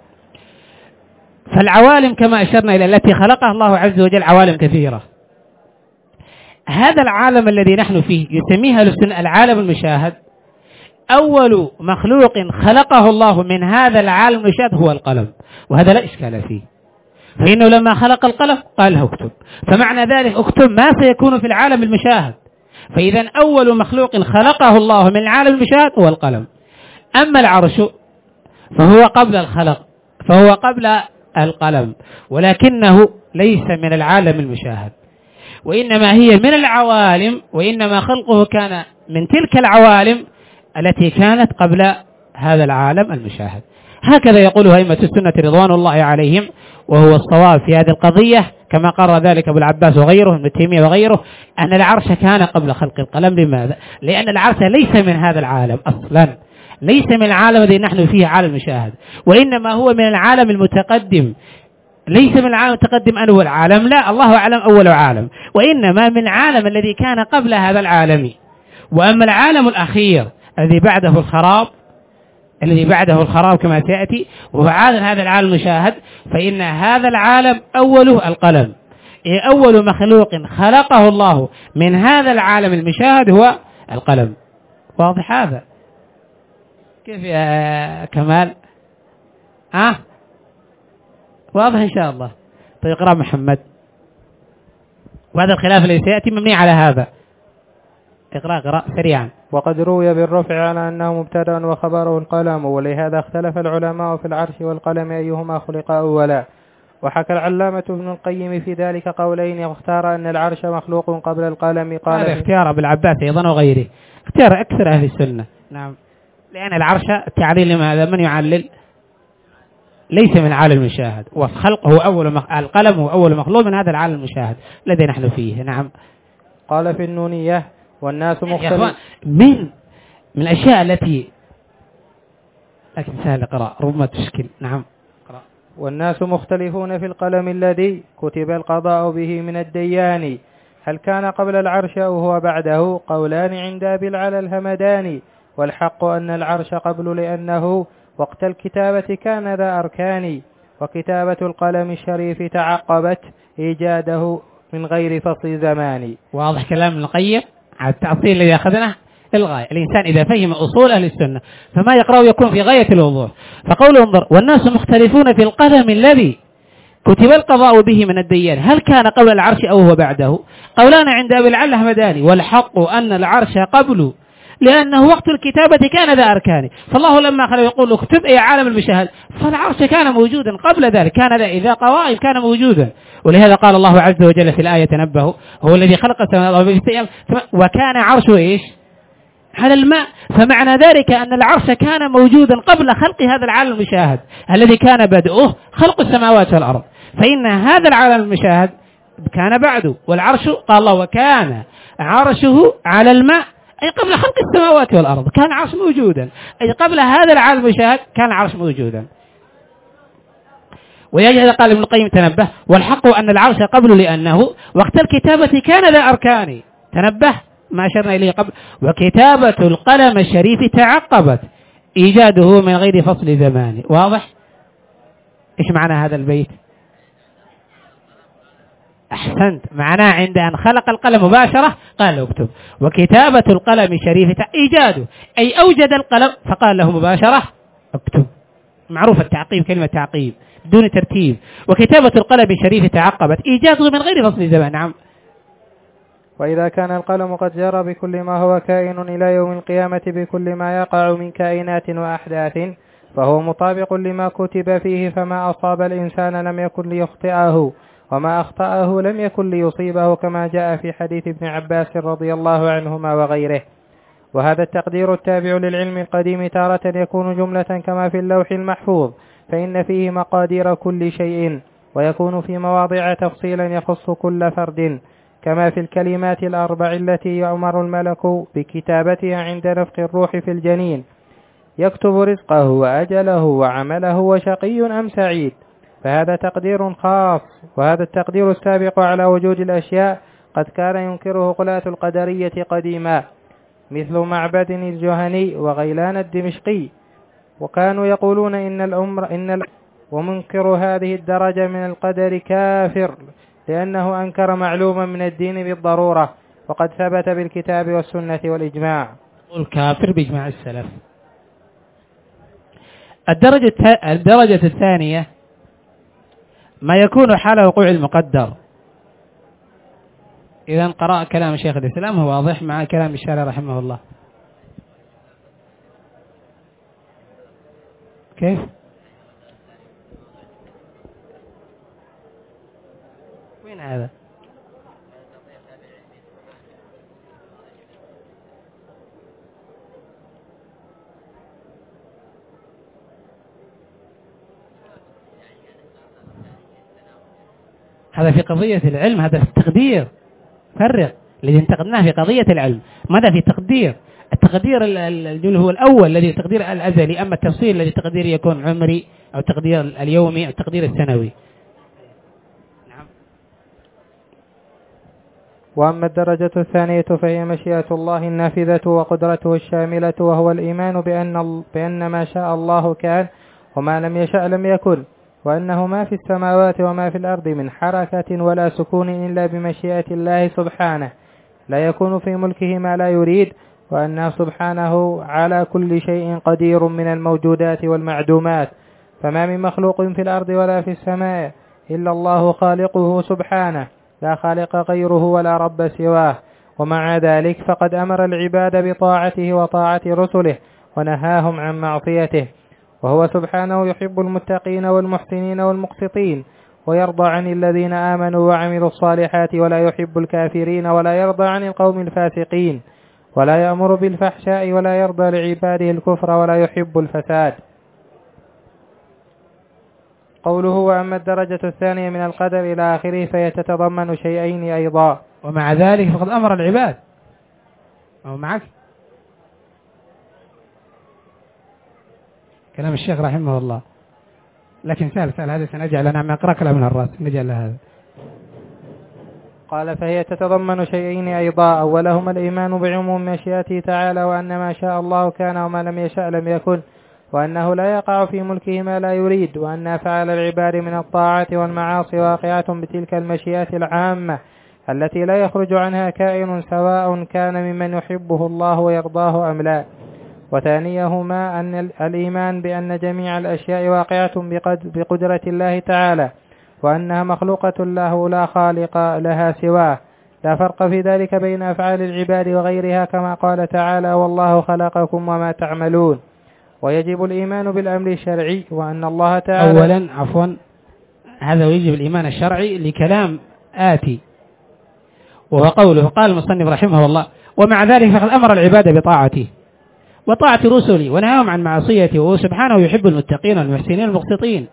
A: فالعوالم كما أشرنا إلى التي خلقها الله عز وجل عوالم كثيرة. هذا العالم الذي نحن فيه يسميها أهل السنة العالم المشاهد، أول مخلوق خلقه الله من هذا العالم المشاهد هو القلم، وهذا لا إشكال فيه، فإنه لما خلق القلم قال له اكتب، فمعنى ذلك اكتب ما سيكون في العالم المشاهد. فإذا أول مخلوق خلقه الله من العالم المشاهد هو القلم. أما العرش فهو قبل الخلق، فهو قبل القلم، ولكنه ليس من العالم المشاهد، وإنما هي من العوالم، وإنما خلقه كان من تلك العوالم التي كانت قبل هذا العالم المشاهد. هكذا يقول أئمة السنة رضوان الله عليهم، وهو الصواب في هذه القضية كما قرر ذلك أبو العباس وغيره ابن تيمية وغيره، أن العرش كان قبل خلق القلم. لماذا؟ لأن العرش ليس من هذا العالم أصلا، ليس من العالم الذي نحن فيه عالم المشاهد، وإنما هو من العالم المتقدم، ليس من العالم المتقدم أول عالم، لا، الله أعلم أول عالم، وإنما من العالم الذي كان قبل هذا العالم. وأما العالم الأخير الذي بعده الخراب الذي بعده الخراب كما سيأتي، وهو عالم هذا العالم المشاهد، فإن هذا العالم أوله القلم، أول مخلوق خلقه الله من هذا العالم المشاهد هو القلم. واضح هذا؟ كيف يا كمال؟ ها؟ واضح إن شاء الله. طيب اقرأ محمد. وهذا الخلاف الذي سيأتي مبني على هذا. اقرأ اقرأ سريعا.
B: وقد روي بالرفع على أنه مبتدأ وخبره القلم، ولهذا اختلف العلماء في العرش والقلم أيهما خلق أولا. وحكى العلامة ابن القيم في ذلك قولين، واختار أن العرش مخلوق قبل القلم. قال
A: هذا اختيار أبو العباس أيضا وغيره، اختيار أكثر أهل السنة. نعم، لأن العرش التعليل لماذا؟ من يعلل؟ ليس من عالم المشاهد، والخلق هو أول مخ... القلم هو أول مخلوق من هذا العالم المشاهد الذي نحن فيه. نعم.
B: قال في النونية والناس مختلف
A: من من الأشياء التي لكن سهل قراء ربما تشكل. نعم. قراء.
B: والناس مختلفون في القلم الذي كتب القضاء به من الديان، هل كان قبل العرش أو هو بعده؟ قولان عند أبي العلا الهمداني، والحق أن العرش قبل، لأنه وقت الكتابة كان ذا أركان، وكتابة القلم الشريف تعقبت إيجاده من غير فصل زمان.
A: واضح كلام ابن القيم على التأصيل الذي أخذناه للغاية. الإنسان إذا فهم أصول أهل السنة فما يقرأ يكون في غاية الوضوح. فقوله انظر والناس مختلفون في القلم الذي كتب القضاء به من الديان، هل كان قبل العرش أو هو بعده؟ قولان عند أبي العلا الهمداني، والحق أن العرش قبل، لأنه وقت الكتابة كان ذا أركان. فالله لما خلق يقول اكتب أي عالم المشاهد، فالعرش كان موجودا قبل ذلك، كان ذا إذا قوائم كان موجودا. ولهذا قال الله عز وجل في الآية تنبهوا هو الذي خلق السماوات والأرض وكان عرشه إيش؟ على الماء. فمعنى ذلك أن العرش كان موجودا قبل خلق هذا العالم المشاهد الذي كان بدؤه خلق السماوات والأرض. فإن هذا العالم المشاهد كان بعده، والعرش قال الله وكان عرشه على الماء، أي قبل خلق السماوات والأرض كان عرش موجودا، أي قبل هذا العالم المشاهد كان عرش موجودا. ولهذا قال ابن القيم تنبه والحق أن العرش قبل، لأنه وقت الكتابة كان ذا أركان. تنبه ما أشرنا إليه قبل. وكتابة القلم الشريف تعقبت إيجاده من غير فصل زمان. واضح؟ إيش معنى هذا البيت؟ أحسنت، معناه عند أن خلق القلم مباشرة قال له اكتب. وكتابة القلم الشريف إيجاده أي أوجد القلم فقال له مباشرة اكتب. معروف التعقيب، كلمة تعقيب دون ترتيب. وكتابة القلم الشريف تعقبت إيجاده من غير فصل زمان. نعم.
B: وإذا كان القلم قد جرى بكل ما هو كائن إلى يوم القيامة بكل ما يقع من كائنات وأحداث فهو مطابق لما كتب فيه، فما أصاب الإنسان لم يكن ليخطئه، وما أخطأه لم يكن ليصيبه، كما جاء في حديث ابن عباس رضي الله عنهما وغيره. وهذا التقدير التابع للعلم القديم تارة يكون جملة كما في اللوح المحفوظ، فإن فيه مقادير كل شيء، ويكون في مواضع تفصيلا يخص كل فرد، كما في الكلمات الأربع التي يأمر الملك بكتابتها عند نفخ الروح في الجنين، يكتب رزقه وأجله وعمله وشقي أم سعيد. فهذا تقدير خاص. وهذا التقدير السابق على وجود الأشياء قد كان ينكره غلاة القدرية قديما، مثل معبد الجهني وغيلان الدمشقي، وكانوا يقولون إن الأمر إن ال... ومنكر هذه الدرجة من القدر كافر، لأنه أنكر معلوما من الدين بالضرورة وقد ثبت بالكتاب والسنة والإجماع.
A: الكافر بإجماع السلف. الدرجة الدرجة الثانية ما يكون حال وقوع المقدر. إذا قرأ كلام شيخ الإسلام هو واضح مع كلام الشارع رحمه الله. كيف؟ وين هذا؟ هذا في قضية العلم، هذا في التقدير. فرق الذي انتقدناه في قضية العلم، ماذا في تقدير؟ التقدير الجل هو الأول الذي تقدير الأزلي، أما التفصيل الذي تقدير يكون عمري أو تقدير اليومي أو تقدير السنوي. نعم.
B: وأما الدرجة الثانية فهي مشيئة الله النافذة وقدرته الشاملة، وهو الإيمان بأن, بأن ما شاء الله كان وما لم يشاء لم يكن، وأنه ما في السماوات وما في الأرض من حركة ولا سكون إلا بمشيئة الله سبحانه، لا يكون في ملكه ما لا يريد، وأنه سبحانه على كل شيء قدير من الموجودات والمعدومات، فما من مخلوق في الأرض ولا في السماء إلا الله خالقه سبحانه، لا خالق غيره ولا رب سواه. ومع ذلك فقد أمر العباد بطاعته وطاعة رسله ونهاهم عن معصيته، وهو سبحانه يحب المتقين والمحسنين والمقسطين، ويرضى عن الذين آمنوا وعملوا الصالحات، ولا يحب الكافرين ولا يرضى عن القوم الفاسقين، ولا يأمر بالفحشاء ولا يرضى لعباده الكفر ولا يحب الفساد. قوله وأما الدرجة الثانية من القدر إلى آخره فهي تتضمن شيئين أيضا.
A: ومع ذلك فقد أمر العباد أو معك كلام الشيخ رحمه الله، لكن سأل سأل هذا سنجعل أنا ما أقرأ كلام من الرأس نجعل هذا.
B: قال فهي تتضمن شيئين أيضا، أولهما الإيمان بعموم مشيئته تعالى، وأن ما شاء الله كان وما لم يشاء لم يكن، وأنه لا يقع في ملكه ما لا يريد، وأن أفعال العباد من الطاعات والمعاصي واقعة بتلك المشيئة العامة التي لا يخرج عنها كائن، سواء كان ممن يحبه الله ويرضاه أم لا. وثانيهما أن الإيمان بأن جميع الأشياء واقعة بقدرة الله تعالى، وأنها مخلوقة له لا خالق لها سواه، لا فرق في ذلك بين أفعال العباد وغيرها، كما قال تعالى: والله خلقكم وما تعملون. ويجب الإيمان بالأمر الشرعي وأن الله تعالى
A: أولا عفوا هذا ويجب الإيمان الشرعي لكلام آتي، وهو قوله قال المصنف رحمه الله: ومع ذلك فقد أمر العباد بطاعته وطاعة رسله ونهاهم عن معصيته، وهو سبحانه يحب المتقين والمحسنين المقسطين،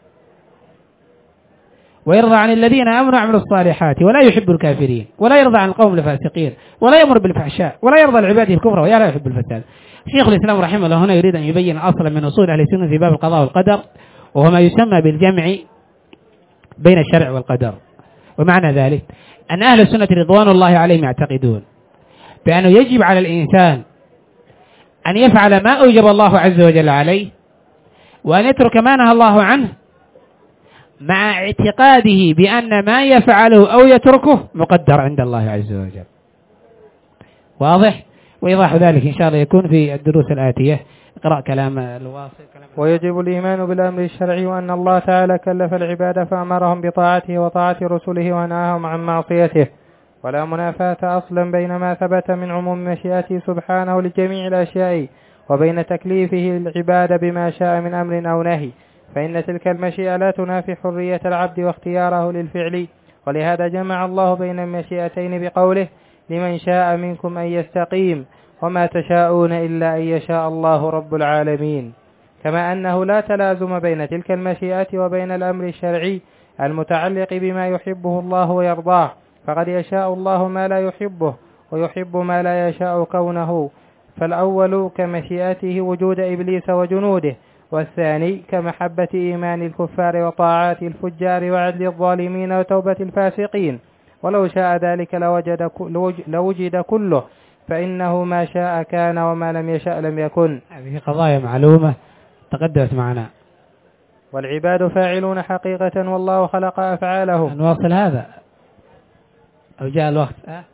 A: ويرضى عن الذين آمنوا وعملوا الصالحات ولا يحب الكافرين، ولا يرضى عن القوم الفاسقين، ولا يأمر بالفحشاء، ولا يرضى العباد الكفر ولا يحب الفساد. شيخ الإسلام رحمه الله هنا يريد أن يبين أصلا من أصول أهل السنة في باب القضاء والقدر، وهو ما يسمى بالجمع بين الشرع والقدر. ومعنى ذلك أن أهل السنة رضوان الله عليهم يعتقدون بأنه يجب على الإنسان أن يفعل ما أوجب الله عز وجل عليه، وأن يترك ما نهى الله عنه، مع اعتقاده بأن ما يفعله أو يتركه مقدر عند الله عز وجل. واضح؟ وإيضاح ذلك إن شاء الله يكون في الدروس الآتية. اقرأ كلام الواصل. كلام
B: ويجب الإيمان بالأمر الشرعي وأن الله تعالى كلف العباد فأمرهم بطاعته وطاعة رسله ونهاهم عن معصيته، ولا منافاة أصلا بين ما ثبت من عموم مشيئته سبحانه لجميع الأشياء وبين تكليفه العباد بما شاء من أمر أو نهي، فإن تلك المشيئة لا تنافي حرية العبد واختياره للفعل. ولهذا جمع الله بين المشيئتين بقوله: لمن شاء منكم أن يستقيم وما تشاءون إلا أن يشاء الله رب العالمين. كما أنه لا تلازم بين تلك المشيئة وبين الأمر الشرعي المتعلق بما يحبه الله ويرضاه، فقد يشاء الله ما لا يحبه ويحب ما لا يشاء كونه، فالأول كمشيئته وجود إبليس وجنوده، والثاني كمحبة إيمان الكفار وطاعات الفجار وعدل الظالمين وتوبة الفاسقين. ولو شاء ذلك لوجد, لوجد كله، فإنه ما شاء كان وما لم يشاء لم يكن.
A: هذه قضايا معلومة تقدمت معنا.
B: والعباد فاعلون حقيقة والله خلق أفعالهم.
A: نواصل هذا أو جاء الوقت؟ أه؟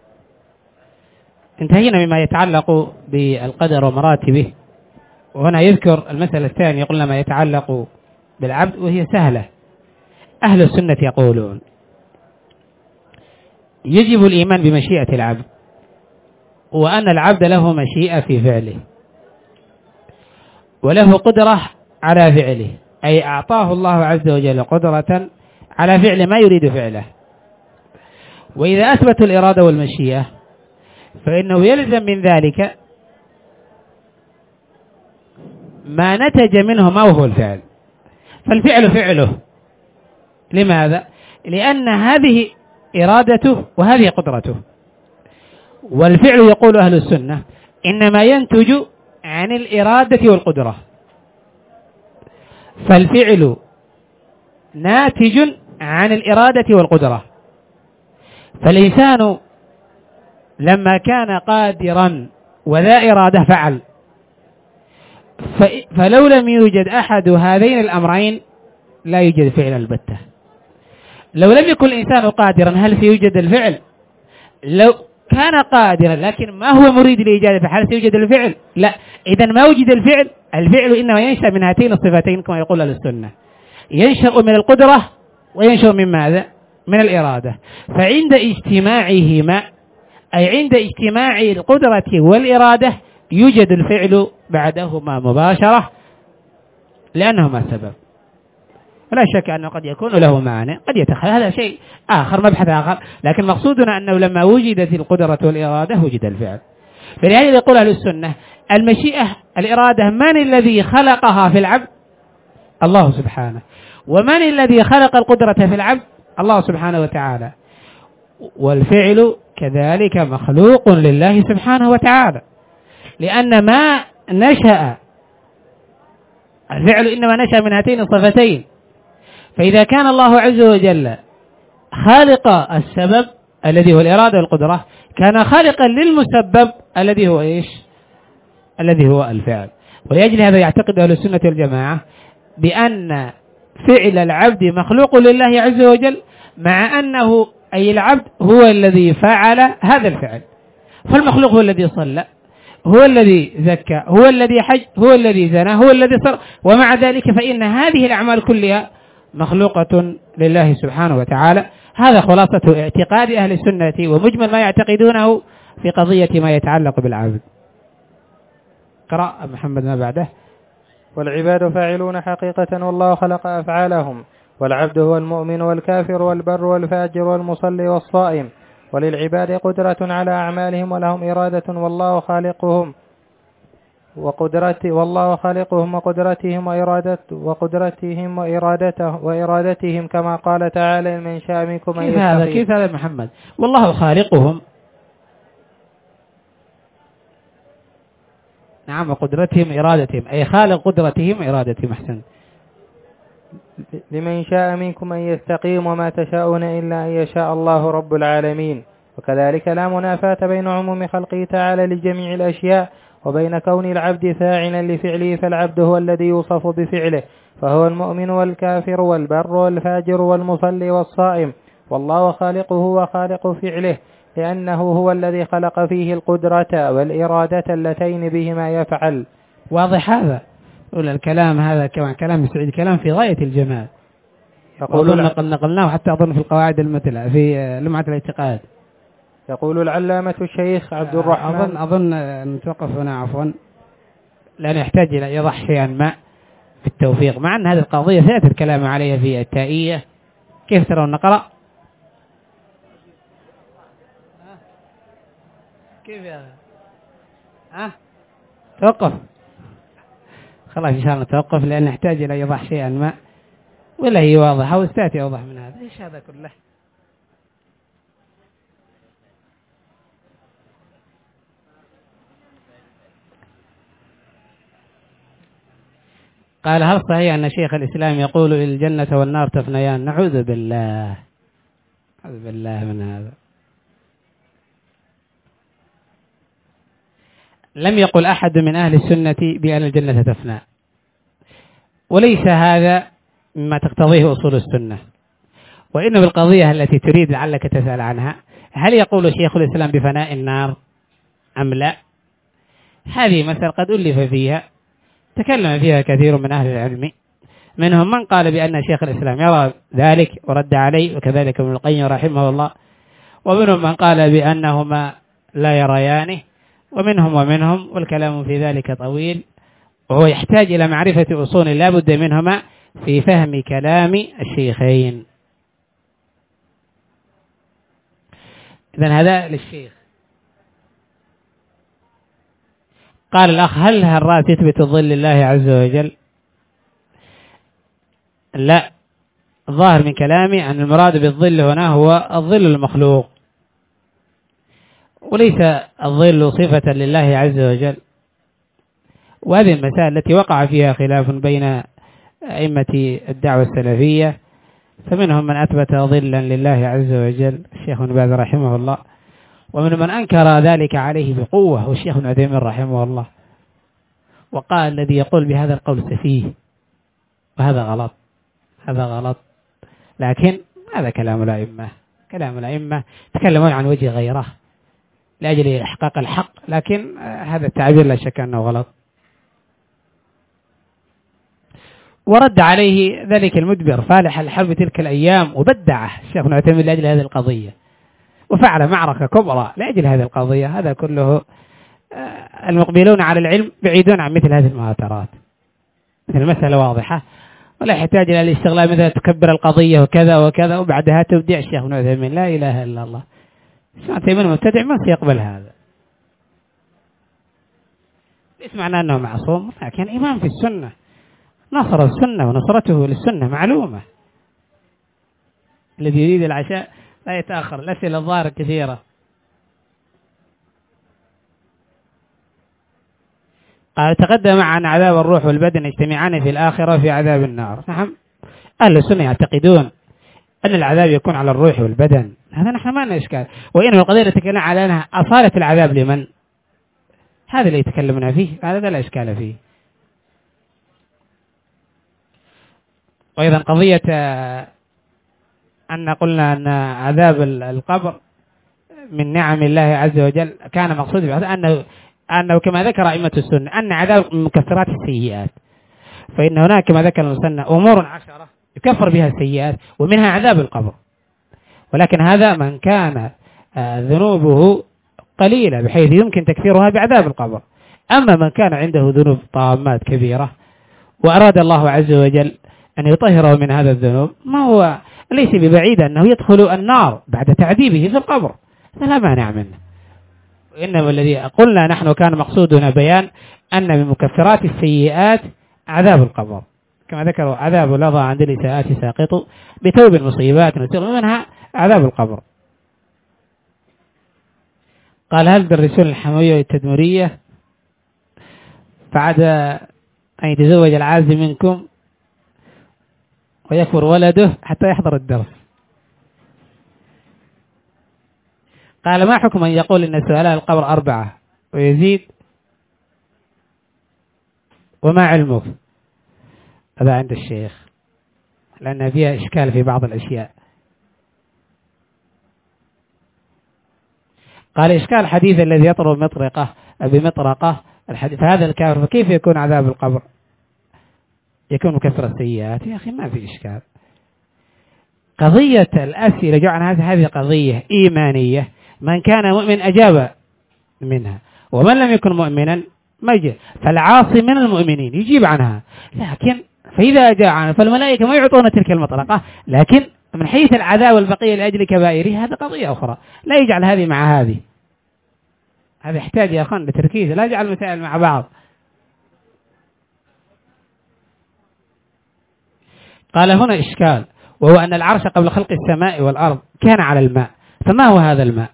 A: انتهينا مما يتعلق بالقدر ومراتبه، وهنا يذكر المسألة الثانية، قلنا ما يتعلق بالعبد وهي سهلة. أهل السنة يقولون يجب الإيمان بمشيئة العبد، وأن العبد له مشيئة في فعله وله قدرة على فعله، أي أعطاه الله عز وجل قدرة على فعل ما يريد فعله. وإذا أثبتوا الإرادة والمشيئة فإنه يلزم من ذلك ما نتج منه ما هو الفعل، فالفعل فعله. لماذا؟ لأن هذه إرادته وهذه قدرته، والفعل يقول أهل السنة إنما ينتج عن الإرادة والقدرة، فالفعل ناتج عن الإرادة والقدرة. فالإنسان لما كان قادرا وذا إرادة فعل، فلو لم يوجد أحد هذين الأمرين لا يوجد فعل البتة. لو لم يكن الإنسان قادرا هل سيوجد الفعل؟ لو كان قادرا لكن ما هو مريد لإيجاد فهل سيوجد الفعل؟ لا. إذا ما وجد الفعل، الفعل إنما ينشأ من هاتين الصفتين كما يقول أهل السنة، ينشأ من القدرة وينشأ من ماذا؟ من الإرادة. فعند اجتماعهما، أي عند اجتماع القدرة والإرادة، يوجد الفعل بعدهما مباشرة لأنهما سبب. ولا شك أنه قد يكون له معنى، قد يتخذ هذا شيء آخر، مبحث آخر، لكن مقصودنا أنه لما وجدت القدرة والإرادة وجد الفعل. فلهذا يقول أهل السنة المشيئة الإرادة من الذي خلقها في العبد؟ الله سبحانه. ومن الذي خلق القدرة في العبد؟ الله سبحانه وتعالى. والفعل كذلك مخلوق لله سبحانه وتعالى، لأن ما نشأ الفعل إنما نشأ من هاتين الصفتين. فإذا كان الله عز وجل خالق السبب الذي هو الإرادة والقدرة، كان خالقا للمسبب الذي هو إيش؟ الذي هو الفعل. ولأجل هذا يعتقد أهل السنة والجماعة بأن فعل العبد مخلوق لله عز وجل، مع أنه أي العبد هو الذي فعل هذا الفعل. فالمخلوق هو الذي صلى، هو الذي زكى، هو الذي حج، هو الذي زنى، هو الذي صر، ومع ذلك فإن هذه الأعمال كلها مخلوقة لله سبحانه وتعالى. هذا خلاصة اعتقاد أهل السنة ومجمل ما يعتقدونه في قضية ما يتعلق بالعبد. قرأ محمد ما بعده.
B: والعباد فاعلون حقيقة والله خلق أفعالهم، والعبد هو المؤمن والكافر والبر والفاجر والمصلي والصائم، وللعباد قدرة على أعمالهم ولهم إرادة والله خالقهم وقدرته والله خالقهم وقدرتهم وإرادة وقدرتهم وإرادته وإرادتهم كما قال تعالى من شاء منكم أن
A: يستقيم. كيف هذا كيف هذا محمد؟ والله خالقهم، نعم، وقدرتهم إرادتهم، أي خالق قدرتهم إرادتهم. أحسن.
B: لمن شاء منكم أن يستقيم وما تشاءون إلا أن يشاء الله رب العالمين. وكذلك لا منافاة بين عموم خلقه تعالى لجميع الأشياء وبين كون العبد فاعلا لفعله، فالعبد هو الذي يوصف بفعله، فهو المؤمن والكافر والبر والفاجر والمصلي والصائم، والله خالقه وخالق فعله، لأنه هو الذي خلق فيه القدرة والإرادة اللتين بهما يفعل.
A: واضح هذا؟ يقول الكلام هذا كمان كلام سعيد، كلام في غاية الجمال. يقولون نقل نقلناه حتى أظن في القواعد المثلى في لمعة الاعتقاد.
B: يقول العلامة الشيخ عبد الرحمن.
A: أظن أظن نتوقف هنا عفوا، لأن يحتاج إلى إيضاح شيئا ما في التوفيق، مع أن هذه القضية سيأتي الكلام عليها في التائية. كيف ترون نقرأ؟ كيف يا ها؟ توقف خلاص إن شاء الله نتوقف، لأن نحتاج إلى إيضاح شيئا ما، ولا هي واضحة وستأتي أوضح من هذا. إيش هذا كله؟ قال هل صحيح أن شيخ الإسلام يقول الجنة والنار تفنيان؟ نعوذ بالله، نعوذ بالله من هذا. لم يقل أحد من أهل السنة بأن الجنة تفنى، وليس هذا مما تقتضيه أصول السنة. وإن بالقضية التي تريد لعلك تسأل عنها، هل يقول شيخ الإسلام بفناء النار أم لا؟ هذه مسألة قد ألف فيها، تكلم فيها كثير من أهل العلم، منهم من قال بأن شيخ الإسلام يرى ذلك ورد عليه، وكذلك ابن القيم رحمه الله، ومنهم من قال بأنهما لا يريانه، ومنهم ومنهم، والكلام في ذلك طويل، وهو يحتاج إلى معرفة أصول لا بد منهما في فهم كلام الشيخين. إذن هذا للشيخ. قال الأخ هل هالراء تثبت ظل الله عز وجل؟ لا، الظاهر من كلامي أن المراد بالظل هنا هو الظل المخلوق، وليس الظل صفة لله عز وجل. وهذه المسائل التي وقع فيها خلاف بين أئمة الدعوة السلفية، فمنهم من أثبت ظلا لله عز وجل الشيخ ابن باز رحمه الله، ومن من أنكر ذلك عليه بقوة والشيخ ابن عثيمين رحمه الله، وقال الذي يقول بهذا القول سفيه، وهذا غلط، هذا غلط. لكن هذا كلام الأئمة، كلام الأئمة تكلمون عن وجه غيره لأجل إحقاق الحق، لكن هذا التعبير لا شك أنه غلط. ورد عليه ذلك المدبر فالح الحرب تلك الأيام، وبدعه الشيخ ابن عثيمين لأجل هذه القضية، وفعل معركة كبرى لأجل هذه القضية. هذا كله المقبلون على العلم بعيدون عن مثل هذه المهاترات. مثل المسألة واضحة ولا يحتاج إلى الاستغلال، مثل تكبر القضية وكذا وكذا وبعدها تبدع الشيخ ابن عثيمين. لا إله إلا الله، الشيخ ابن عثيمين مبتدع ما سيقبل هذا. ليس معناه أنه معصوم، لكن إمام في السنة، نصر السنة ونصرته للسنة معلومة. الذي يريد العشاء لا يتأخر. الأسئلة الظاهرة كثيرة. قال تقدم عن عذاب الروح والبدن يجتمعان في الآخرة في عذاب النار. نعم، أهل السنة يعتقدون أن العذاب يكون على الروح والبدن، هذا نحن ما لنا إشكال. وإنما القضية يتكلم على أنها أصالة العذاب لمن؟ هذا اللي يتكلمنا فيه، هذا لا إشكال فيه. وأيضا قضية أن قلنا أن عذاب القبر من نعم الله عز وجل، كان مقصود أنه أنه كما ذكر أئمة السنة أن عذاب مكفرات السيئات، فإن هناك كما ذكر المسنة أمور عشرة يكفر بها السيئات، ومنها عذاب القبر. ولكن هذا من كان ذنوبه قليلة بحيث يمكن تكفيرها بعذاب القبر. أما من كان عنده ذنوب طامات كبيرة وأراد الله عز وجل أن يطهره من هذا الذنوب، ما هو ليس ببعيد أنه يدخل النار بعد تعذيبه في القبر، لا مانع منه. إنما الذي قلنا نحن كان مقصودنا بيان أن من مكفرات السيئات عذاب القبر، كما ذكروا عذاب لظى عند الإساءات ساقط بتوب المصيبات نسر منها عذاب القبر. قال هل تدرسون الحموية والتدمرية بعد أن يتزوج العازم منكم ويكبر ولده حتى يحضر الدرس؟ قال ما حكم أن يقول إن سؤال القبر أربعة ويزيد وما علمك؟ هذا عند الشيخ لأن فيها إشكال في بعض الأشياء. قال إشكال حديث الذي يطرب مطرقة بمطرقة الحديث فهذا الكافر فكيف يكون عذاب القبر يكون مكفر السيئات؟ يا أخي ما في إشكال. قضية الأسئلة جعل هذه قضية إيمانية، من كان مؤمن أجاب منها ومن لم يكن مؤمنا ما يجيب. فالعاصي من المؤمنين يجيب عنها، لكن فإذا أجاب عنها فالملائكة ما يعطون تلك المطرقة، لكن من حيث العذاب والبقية لأجل كبائره هذا قضية أخرى. لا يجعل هذه مع هذه، هذا يحتاج يا أخوان لتركيز، لا يجعل المسائل مع بعض. قال هنا إشكال، وهو أن العرش قبل خلق السماء والأرض كان على الماء، فما هو هذا الماء؟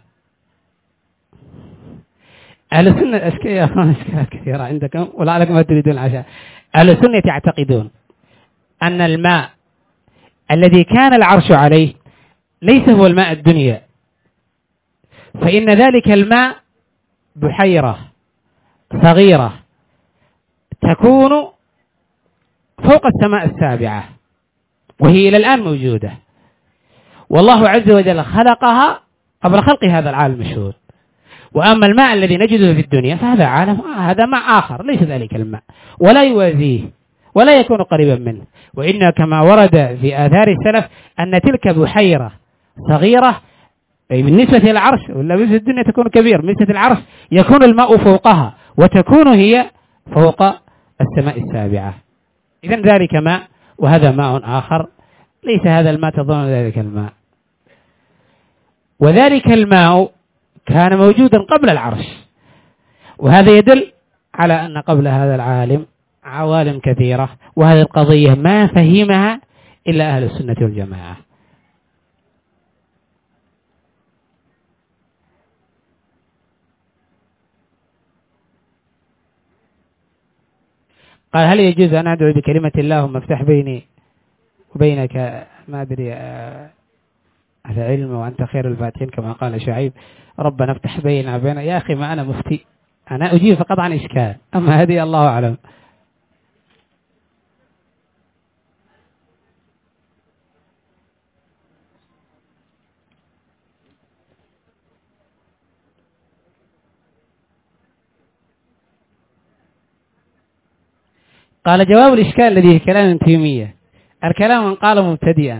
A: أهل السنة أشكال يا أخوان أشكالات كثيرة عندكم ولعلكم ما تريدون العشاء. أهل السنة يعتقدون أن الماء الذي كان العرش عليه ليس هو الماء الدنيا، فإن ذلك الماء بحيرة صغيرة تكون فوق السماء السابعة وهي إلى الآن موجودة، والله عز وجل خلقها قبل خلق هذا العالم المشهود. وأما الماء الذي نجده في الدنيا فهذا عالم، هذا ماء آخر ليس ذلك الماء ولا يوازيه ولا يكون قريبا منه. وإن كما ورد في آثار السلف أن تلك بحيرة صغيرة أي بالنسبة إلى العرش، ولا بالنسبة الدنيا تكون كبير، بالنسبة العرش يكون الماء فوقها وتكون هي فوق السماء السابعة. إذن ذلك ماء وهذا ماء آخر، ليس هذا الماء تظن ذلك الماء. وذلك الماء كان موجودا قبل العرش، وهذا يدل على أن قبل هذا العالم عوالم كثيرة، وهذه القضية ما فهمها إلا أهل السنة والجماعة. قال هل يجوز أن أدعو بكلمة اللهم افتح بيني وبينك ما أدري على علم وأنت خير الفاتحين كما قال شعيب ربنا افتح بيننا وبين. يا أخي ما أنا مفتي، أنا أجيب فقط عن إشكال، أما هذه الله أعلم. قال جواب الإشكال الذي كلام تيمية، الكلام من قال مبتدئا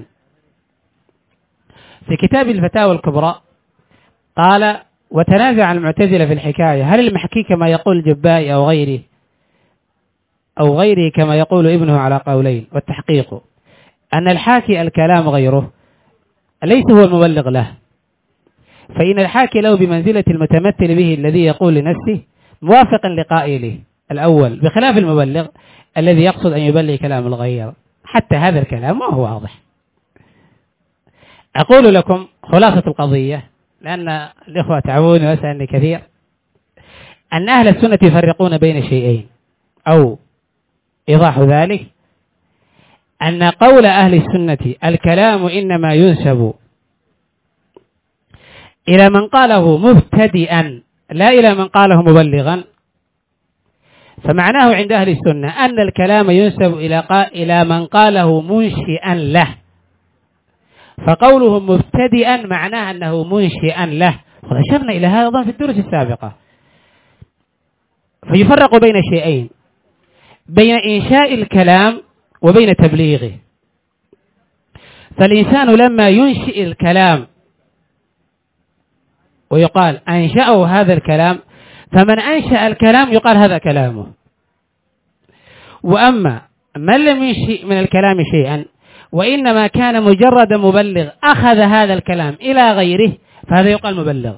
A: في كتاب الفتاوى الكبرى قال وتنازع المعتزلة في الحكاية هل المحكي كما يقول الجبائي أو غيره أو غيره كما يقول ابنه على قولين، والتحقيق أن الحاكي الكلام غيره ليس هو المبلغ له، فإن الحاكي له بمنزلة المتمثل به الذي يقول لنفسه موافقا لقائله الأول، بخلاف المبلغ الذي يقصد أن يبلغ كلام الغير. حتى هذا الكلام ما هو واضح. أقول لكم خلاصة القضية لأن الإخوة تعبوني ويسألني كثير، أن أهل السنة يفرقون بين شيئين، أو إيضاح ذلك أن قول أهل السنة الكلام إنما ينسب إلى من قاله مبتدئا لا إلى من قاله مبلغا، فمعناه عند أهل السنة أن الكلام ينسب إلى إلى من قاله منشئا له، فقوله مبتدئا معناه أنه منشئا له، وأشرنا إلى هذا في الدروس السابقة. فيفرق بين شيئين، بين إنشاء الكلام وبين تبليغه. فالإنسان لما ينشئ الكلام ويقال أنشأوا هذا الكلام، فمن أنشأ الكلام يقال هذا كلامه. وأما من لم ينشئ من الكلام شيئا وإنما كان مجرد مبلغ أخذ هذا الكلام إلى غيره فهذا يقال مبلغ.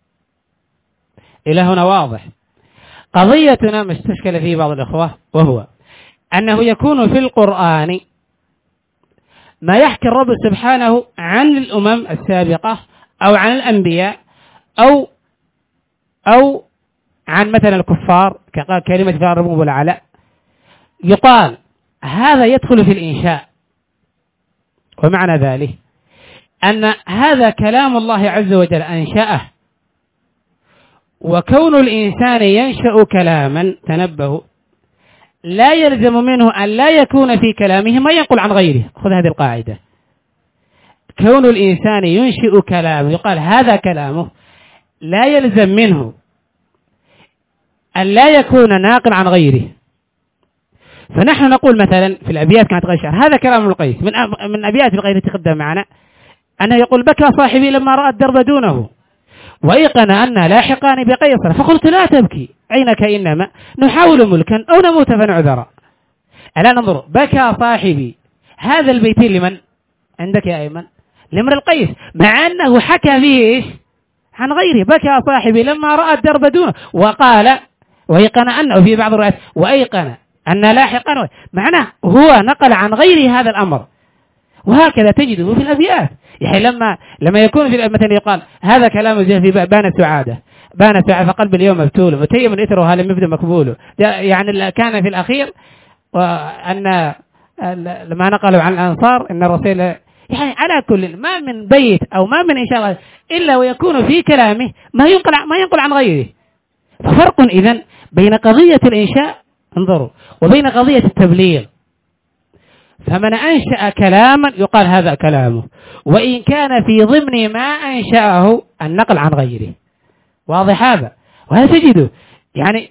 A: إلى هنا واضح. قضيتنا ما استشكل فيه بعض الأخوة، وهو أنه يكون في القرآن ما يحكي الرب سبحانه عن الأمم السابقة أو عن الأنبياء أو أو عن مثلا الكفار كلمة في الرب والعلاء، يقال هذا يدخل في الإنشاء. ومعنى ذلك أن هذا كلام الله عز وجل أنشأه، وكون الإنسان ينشأ كلاما، تنبهوا، لا يلزم منه أن لا يكون في كلامه ما ينقل عن غيره. خذ هذه القاعدة. كون الإنسان ينشئ كلام يقال هذا كلامه، لا يلزم منه أن لا يكون ناقل عن غيره. فنحن نقول مثلا في الأبيات كانت غير شعر، هذا كلام ابن القيس من من أبيات الغير التي تقدم معنا، أنه يقول بكى صاحبي لما رأى الدرب دونه وأيقن أن لاحقان بقيصر فقلت لا تبكي عينك إنما نحاول ملكا أو نموت فنعذر. الآن ننظر، بكى صاحبي، هذا البيتين لمن عندك يا أيمن؟ لامرئ القيس، مع أنه حكى فيه إيش عن غيره. بكى صاحبي لما رأى الدرب دونه وقال وأيقن أنه في بعض الروايات وأيقن أن لاحقا، معناه هو نقل عن غيره هذا الأمر. وهكذا تجده في الأبيات. يعني لما لما يكون في مثلا يقال هذا كلام زي في بان سعادة بان سعادة فقلب اليوم مبتول متيم من إثره لم يبدأ مقبوله، يعني كان في الأخير وأن لما نقلوا عن الأنصار إن الرسول، يعني على كل ما من بيت أو ما من إن شاء الله إلا ويكون في كلامه ما ينقل ما ينقل عن غيره. ففرق إذن بين قضية الإنشاء انظروا وبين قضية التبليغ. فمن أنشأ كلاما يقال هذا كلامه، وإن كان في ضمن ما أنشأه النقل عن غيره. واضح هذا؟ وهذا تجده يعني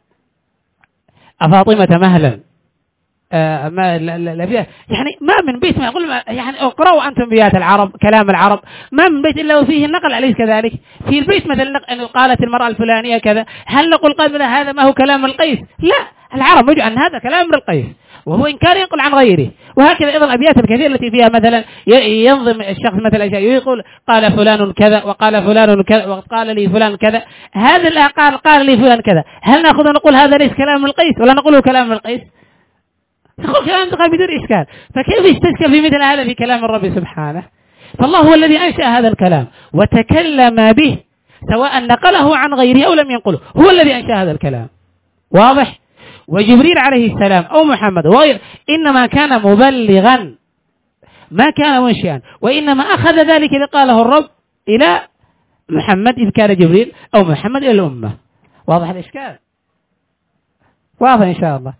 A: أفاطمة مهلا آه ما يعني ما من بيت ما يقول يعني اقرأوا أنتم بيات العرب كلام العرب، ما من بيت إلا وفيه النقل أليس كذلك؟ في البيت مثلا أن قالت المرأة الفلانية كذا، هل نقول قال هذا ما هو كلام القيس؟ لا، العرب يجعل أن هذا كلام القيس، وهو إن كان ينقل عن غيره. وهكذا أيضا الأبيات الكثيرة التي فيها مثلا ينظم الشخص مثلا يقول قال فلان كذا وقال فلان كذا وقال لي فلان كذا، هذا اللي قال قال لي فلان كذا، هل نأخذ نقول هذا ليس كلام القيس ولا نقوله كلام القيس؟ نقول كلام قال بدون إشكال. فكيف يستشكل في مثل هذا في كلام الرب سبحانه؟ فالله هو الذي أنشأ هذا الكلام وتكلم به، سواء نقله عن غيره أو لم ينقله، هو الذي أنشأ هذا الكلام. واضح؟ وجبريل عليه السلام أو محمد وغير إنما كان مبلغا ما كان منشئا، وإنما أخذ ذلك إذا قاله الرب إلى محمد إذ كان جبريل أو محمد إلى الأمة. واضح الإشكال؟ واضح إن شاء الله.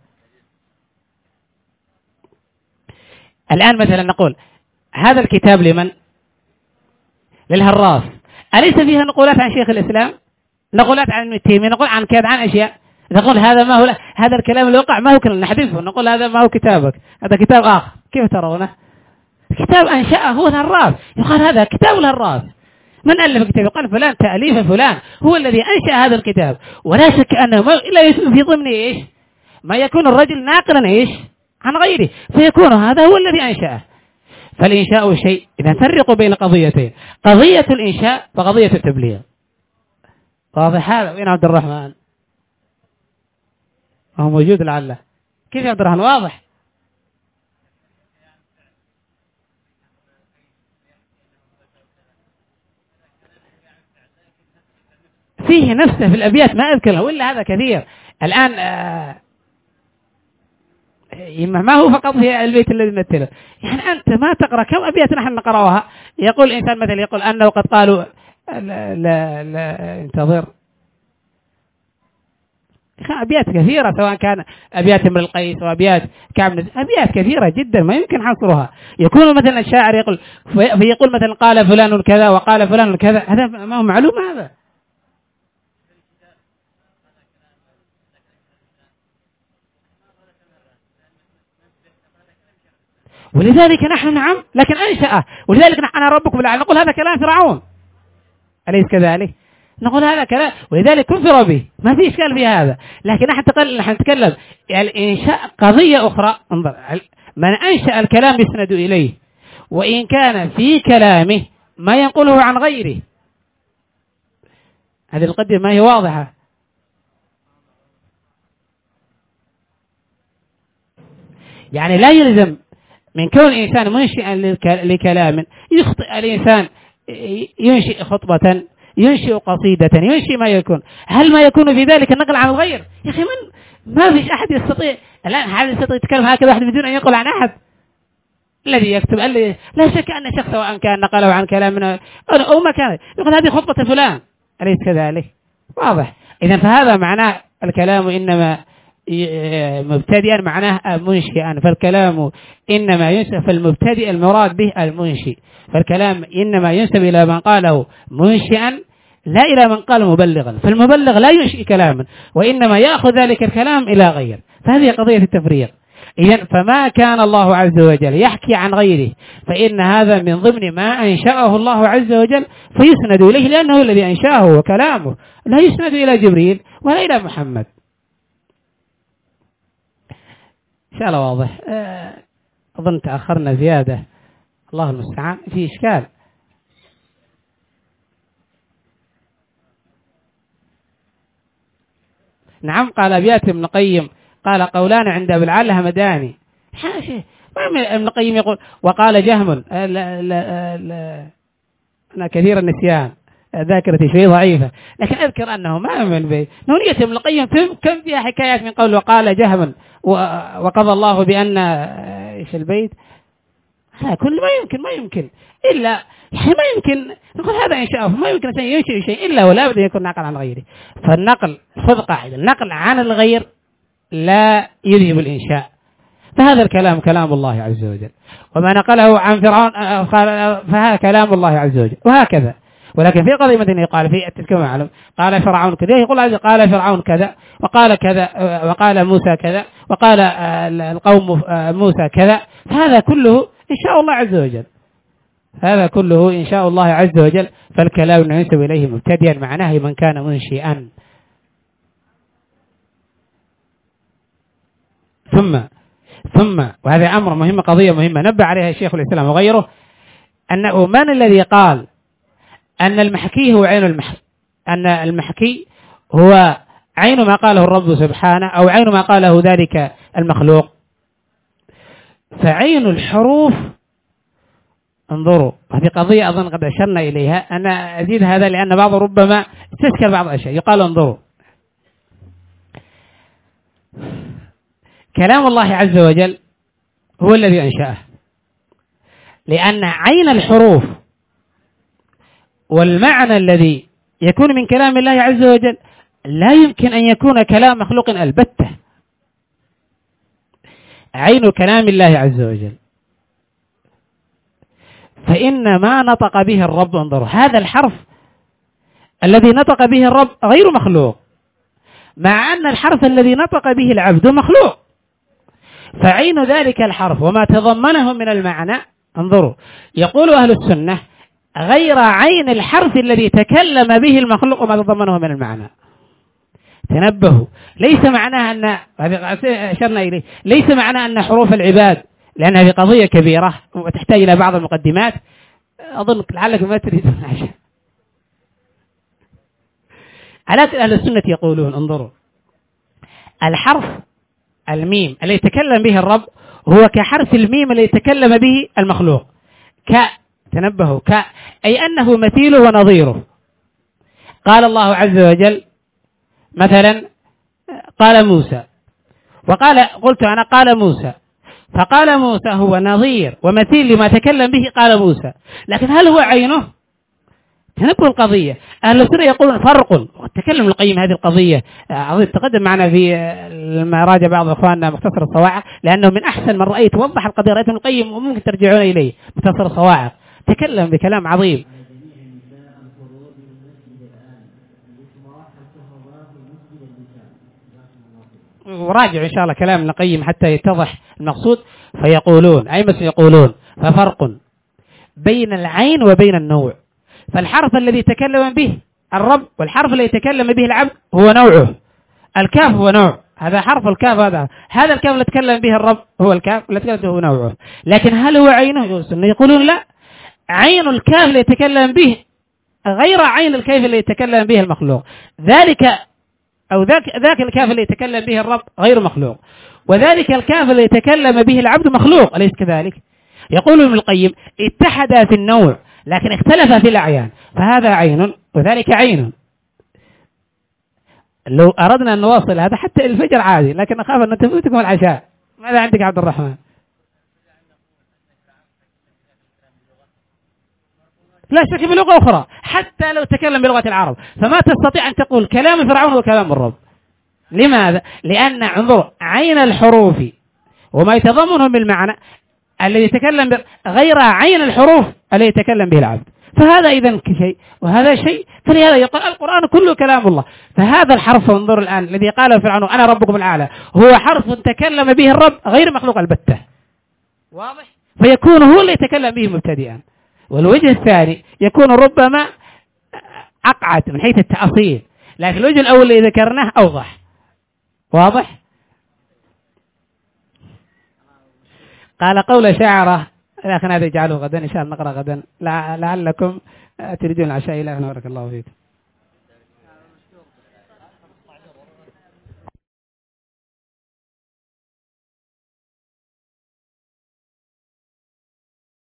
A: الآن مثلا نقول هذا الكتاب لمن؟ للهراس. أليس فيها نقولات عن شيخ الإسلام؟ نقولات عن ابن تيمية، نقول عن كذا عن أشياء، نقول هذا ما هو هذا الكلام اللي وقع ما هو كلام نحذفه، نقول هذا ما هو كتابك، هذا كتاب آخر. كيف ترونه؟ كتاب أنشأه هو الهراس، يقال هذا كتاب الهراس. من ألف كتاب؟ يقال فلان تأليف فلان، هو الذي أنشأ هذا الكتاب. ولا شك أنه ما إلا يكون في ضمن إيش ما يكون الرجل ناقلا إيش عن غيره، فيكون هذا هو الذي أنشأه. فالإنشاء شيء. إذا فرقوا بين قضيتين، قضية الإنشاء وقضية التبليغ. واضح هذا؟ وين عبد الرحمن؟ هو موجود لعله. كيف يا عبد الرحمن؟ واضح؟ فيه نفسه في الأبيات ما أذكره، وإلا هذا كثير. الآن آه ما هو فقط في البيت الذي نمثله، يعني أنت ما تقرأ كم أبيات نحن نقرأها. يقول الإنسان مثلا يقول أنه قد قالوا لا لا, لا انتظر أبيات كثيرة، سواء كان أبيات امرئ القيس وأبيات كعب، أبيات كثيرة جدا ما يمكن حصرها. يكون مثلا الشاعر يقول فيقول مثلا قال فلان كذا وقال فلان كذا، هذا ما هو معلوم هذا. ولذلك نحن نعم لكن أنشأه، ولذلك نحن أنا ربكم بالأعلى نقول هذا كلام فرعون، أليس كذلك؟ نقول هذا كلام، ولذلك كفر به، ما في إشكال في هذا. لكن نحن نتكلم الإنشاء قضية أخرى. انظر، من أنشأ الكلام يسند إليه، وإن كان في كلامه ما ينقله عن غيره. هذه القضية ما هي واضحة. يعني لا يلزم من كون الإنسان منشئا لكلام، يخطئ الإنسان، ينشئ خطبة، ينشئ قصيدة، ينشئ ما يكون. هل ما يكون في ذلك النقل عن الغير؟ يا أخي من ما فيش أحد يستطيع الآن هذا يستطيع يتكلم هكذا واحد بدون أن ينقل عن أحد. الذي يكتب الذي لا شك أن شخص سواء كان نقله عن كلامنا أو ما كان يقول هذه خطبة فلان، أليس كذلك؟ واضح. إذا فهذا معناه الكلام إنما مبتدئا معناه منشئا، فالكلام إنما ينسب، فالمبتدئ المراد به المنشئ، فالكلام إنما ينسب إلى من قاله منشئا لا إلى من قال مبلغا، فالمبلغ لا ينشئ كلاما وإنما يأخذ ذلك الكلام إلى غير. فهذه قضية التفريق. إذن فما كان الله عز وجل يحكي عن غيره فإن هذا من ضمن ما أنشأه الله عز وجل فيسند إليه، لأنه الذي أنشأه وكلامه لا يسند إلى جبريل ولا إلى محمد. إن شاء الله واضح. أظن تأخرنا زيادة، الله المستعان. في إشكال؟ نعم. قال أبيات ابن القيم، قال قولان عند أبي العالى همداني. ما ابن القيم يقول وقال جهم، لا لا لا أنا كثير النسيان، ذاكرتي شوي ضعيفة، لكن أذكر أنه ما من بي نونية ابن القيم كم فيها حكايات من قول وقال جهم وقضى الله بأن إيش البيت. ها كل ما يمكن ما يمكن إلا ما يمكن نقول هذا إن شاء الله، ما يمكن أن ينشئ شيء إلا ولا بد يكون نقل عن غيره. فالنقل خذ قاعدة، النقل عن الغير لا يذهب الإنشاء، فهذا الكلام كلام الله عز وجل، وما نقله عن فرعون فهذا كلام الله عز وجل، وهكذا. ولكن في قضية مثلا قال في كما معلوم قال فرعون كذا، يقول قال فرعون كذا وقال كذا وقال موسى كذا وقال القوم موسى كذا، فهذا كله إن شاء الله عز وجل، هذا كله إن شاء الله عز وجل. فالكلام ينسب إليه مبتدئا معناه من كان منشئا. ثم ثم وهذا أمر مهم، قضية مهمة نبه عليها الشيخ الإسلام وغيره، أنه من الذي قال أن المحكي هو عين المحكي، أن المحكي هو عين ما قاله الرب سبحانه أو عين ما قاله ذلك المخلوق. فعين الحروف، انظروا هذه قضية أظن قد أشرنا إليها، أنا أزيد هذا لأن بعض ربما تشكل بعض الأشياء. يقال انظروا كلام الله عز وجل هو الذي أنشأه، لأن عين الحروف والمعنى الذي يكون من كلام الله عز وجل لا يمكن أن يكون كلام مخلوق البتة. عين كلام الله عز وجل، فإن ما نطق به الرب، انظروا هذا الحرف الذي نطق به الرب غير مخلوق، مع أن الحرف الذي نطق به العبد مخلوق. فعين ذلك الحرف وما تضمنه من المعنى، انظروا يقول أهل السنة غير عين الحرف الذي تكلم به المخلوق وما تضمنه من المعنى. تنبهوا، ليس معناها أن هذه أشرنا إليه، ليس معناه أن حروف العباد، لأن هذه قضية كبيرة وتحتاج إلى بعض المقدمات، أظن لعلكم ما تريدون عشان. على أهل السنة يقولون انظروا الحرف الميم الذي يتكلم به الرب هو كحرف الميم الذي يتكلم به المخلوق، ك تنبهوا ك أي أنه مثيله ونظيره. قال الله عز وجل مثلا قال موسى، وقال قلت أنا قال موسى، فقال موسى هو نظير ومثيل لما تكلم به قال موسى، لكن هل هو عينه؟ تنبهوا القضية. أهل السنة يقولون فرق، وتكلم القيم هذه القضية أظن تقدم معنا في لما راجع بعض إخواننا مختصر الصواعق، لأنه من أحسن من رأيت وضح القضية رأيت القيم وممكن ترجعون إليه مختصر الصواعق، تكلم بكلام عظيم. وراجع إن شاء الله كلام ابن القيم حتى يتضح المقصود. فيقولون أي بس يقولون ففرق بين العين وبين النوع. فالحرف الذي تكلم به الرب، والحرف اللي يتكلم به العبد هو نوعه. الكاف هو نوع، هذا حرف الكاف، هذا هذا الكاف اللي يتكلم به الرب هو الكاف اللي يتكلم به هو نوعه. لكن هل هو عينه؟ يقولون لا، عين الكاف اللي يتكلم به غير عين الكاف اللي يتكلم به المخلوق. ذلك أو ذاك ذاك الكاف اللي يتكلم به الرب غير مخلوق، وذلك الكاف اللي يتكلم به العبد مخلوق، أليس كذلك؟ يقول ابن القيم اتحدا في النوع لكن اختلفا في الأعيان، فهذا عين وذلك عين. لو أردنا أن نواصل هذا حتى الفجر عادي، لكن أخاف أن تفوتكم العشاء. ماذا عندك عبد الرحمن؟ لا شك بلغة أخرى، حتى لو تكلم بلغة العرب فما تستطيع أن تقول كلام فرعون وكلام الرب. لماذا؟ لأن انظر عين الحروف وما يتضمنه بالمعنى الذي يتكلم غير عين الحروف الذي يتكلم به العبد، فهذا إذن شيء وهذا شيء. فلهذا يقول القرآن كله كلام الله. فهذا الحرف انظر الآن الذي قاله فرعون أنا ربكم الأعلى هو حرف تكلم به الرب غير مخلوق البتة، واضح؟ فيكون هو اللي يتكلم به مبتدئا. والوجه الثاني يكون ربما أقعد من حيث التأصيل، لكن الوجه الأول اللي ذكرناه أوضح، واضح؟ قال قول شاعره، لكن هذا يجعله غدا إن شاء الله نقرأ غدا لعلكم تريدون العشاء. إلى هنا بارك الله فيكم.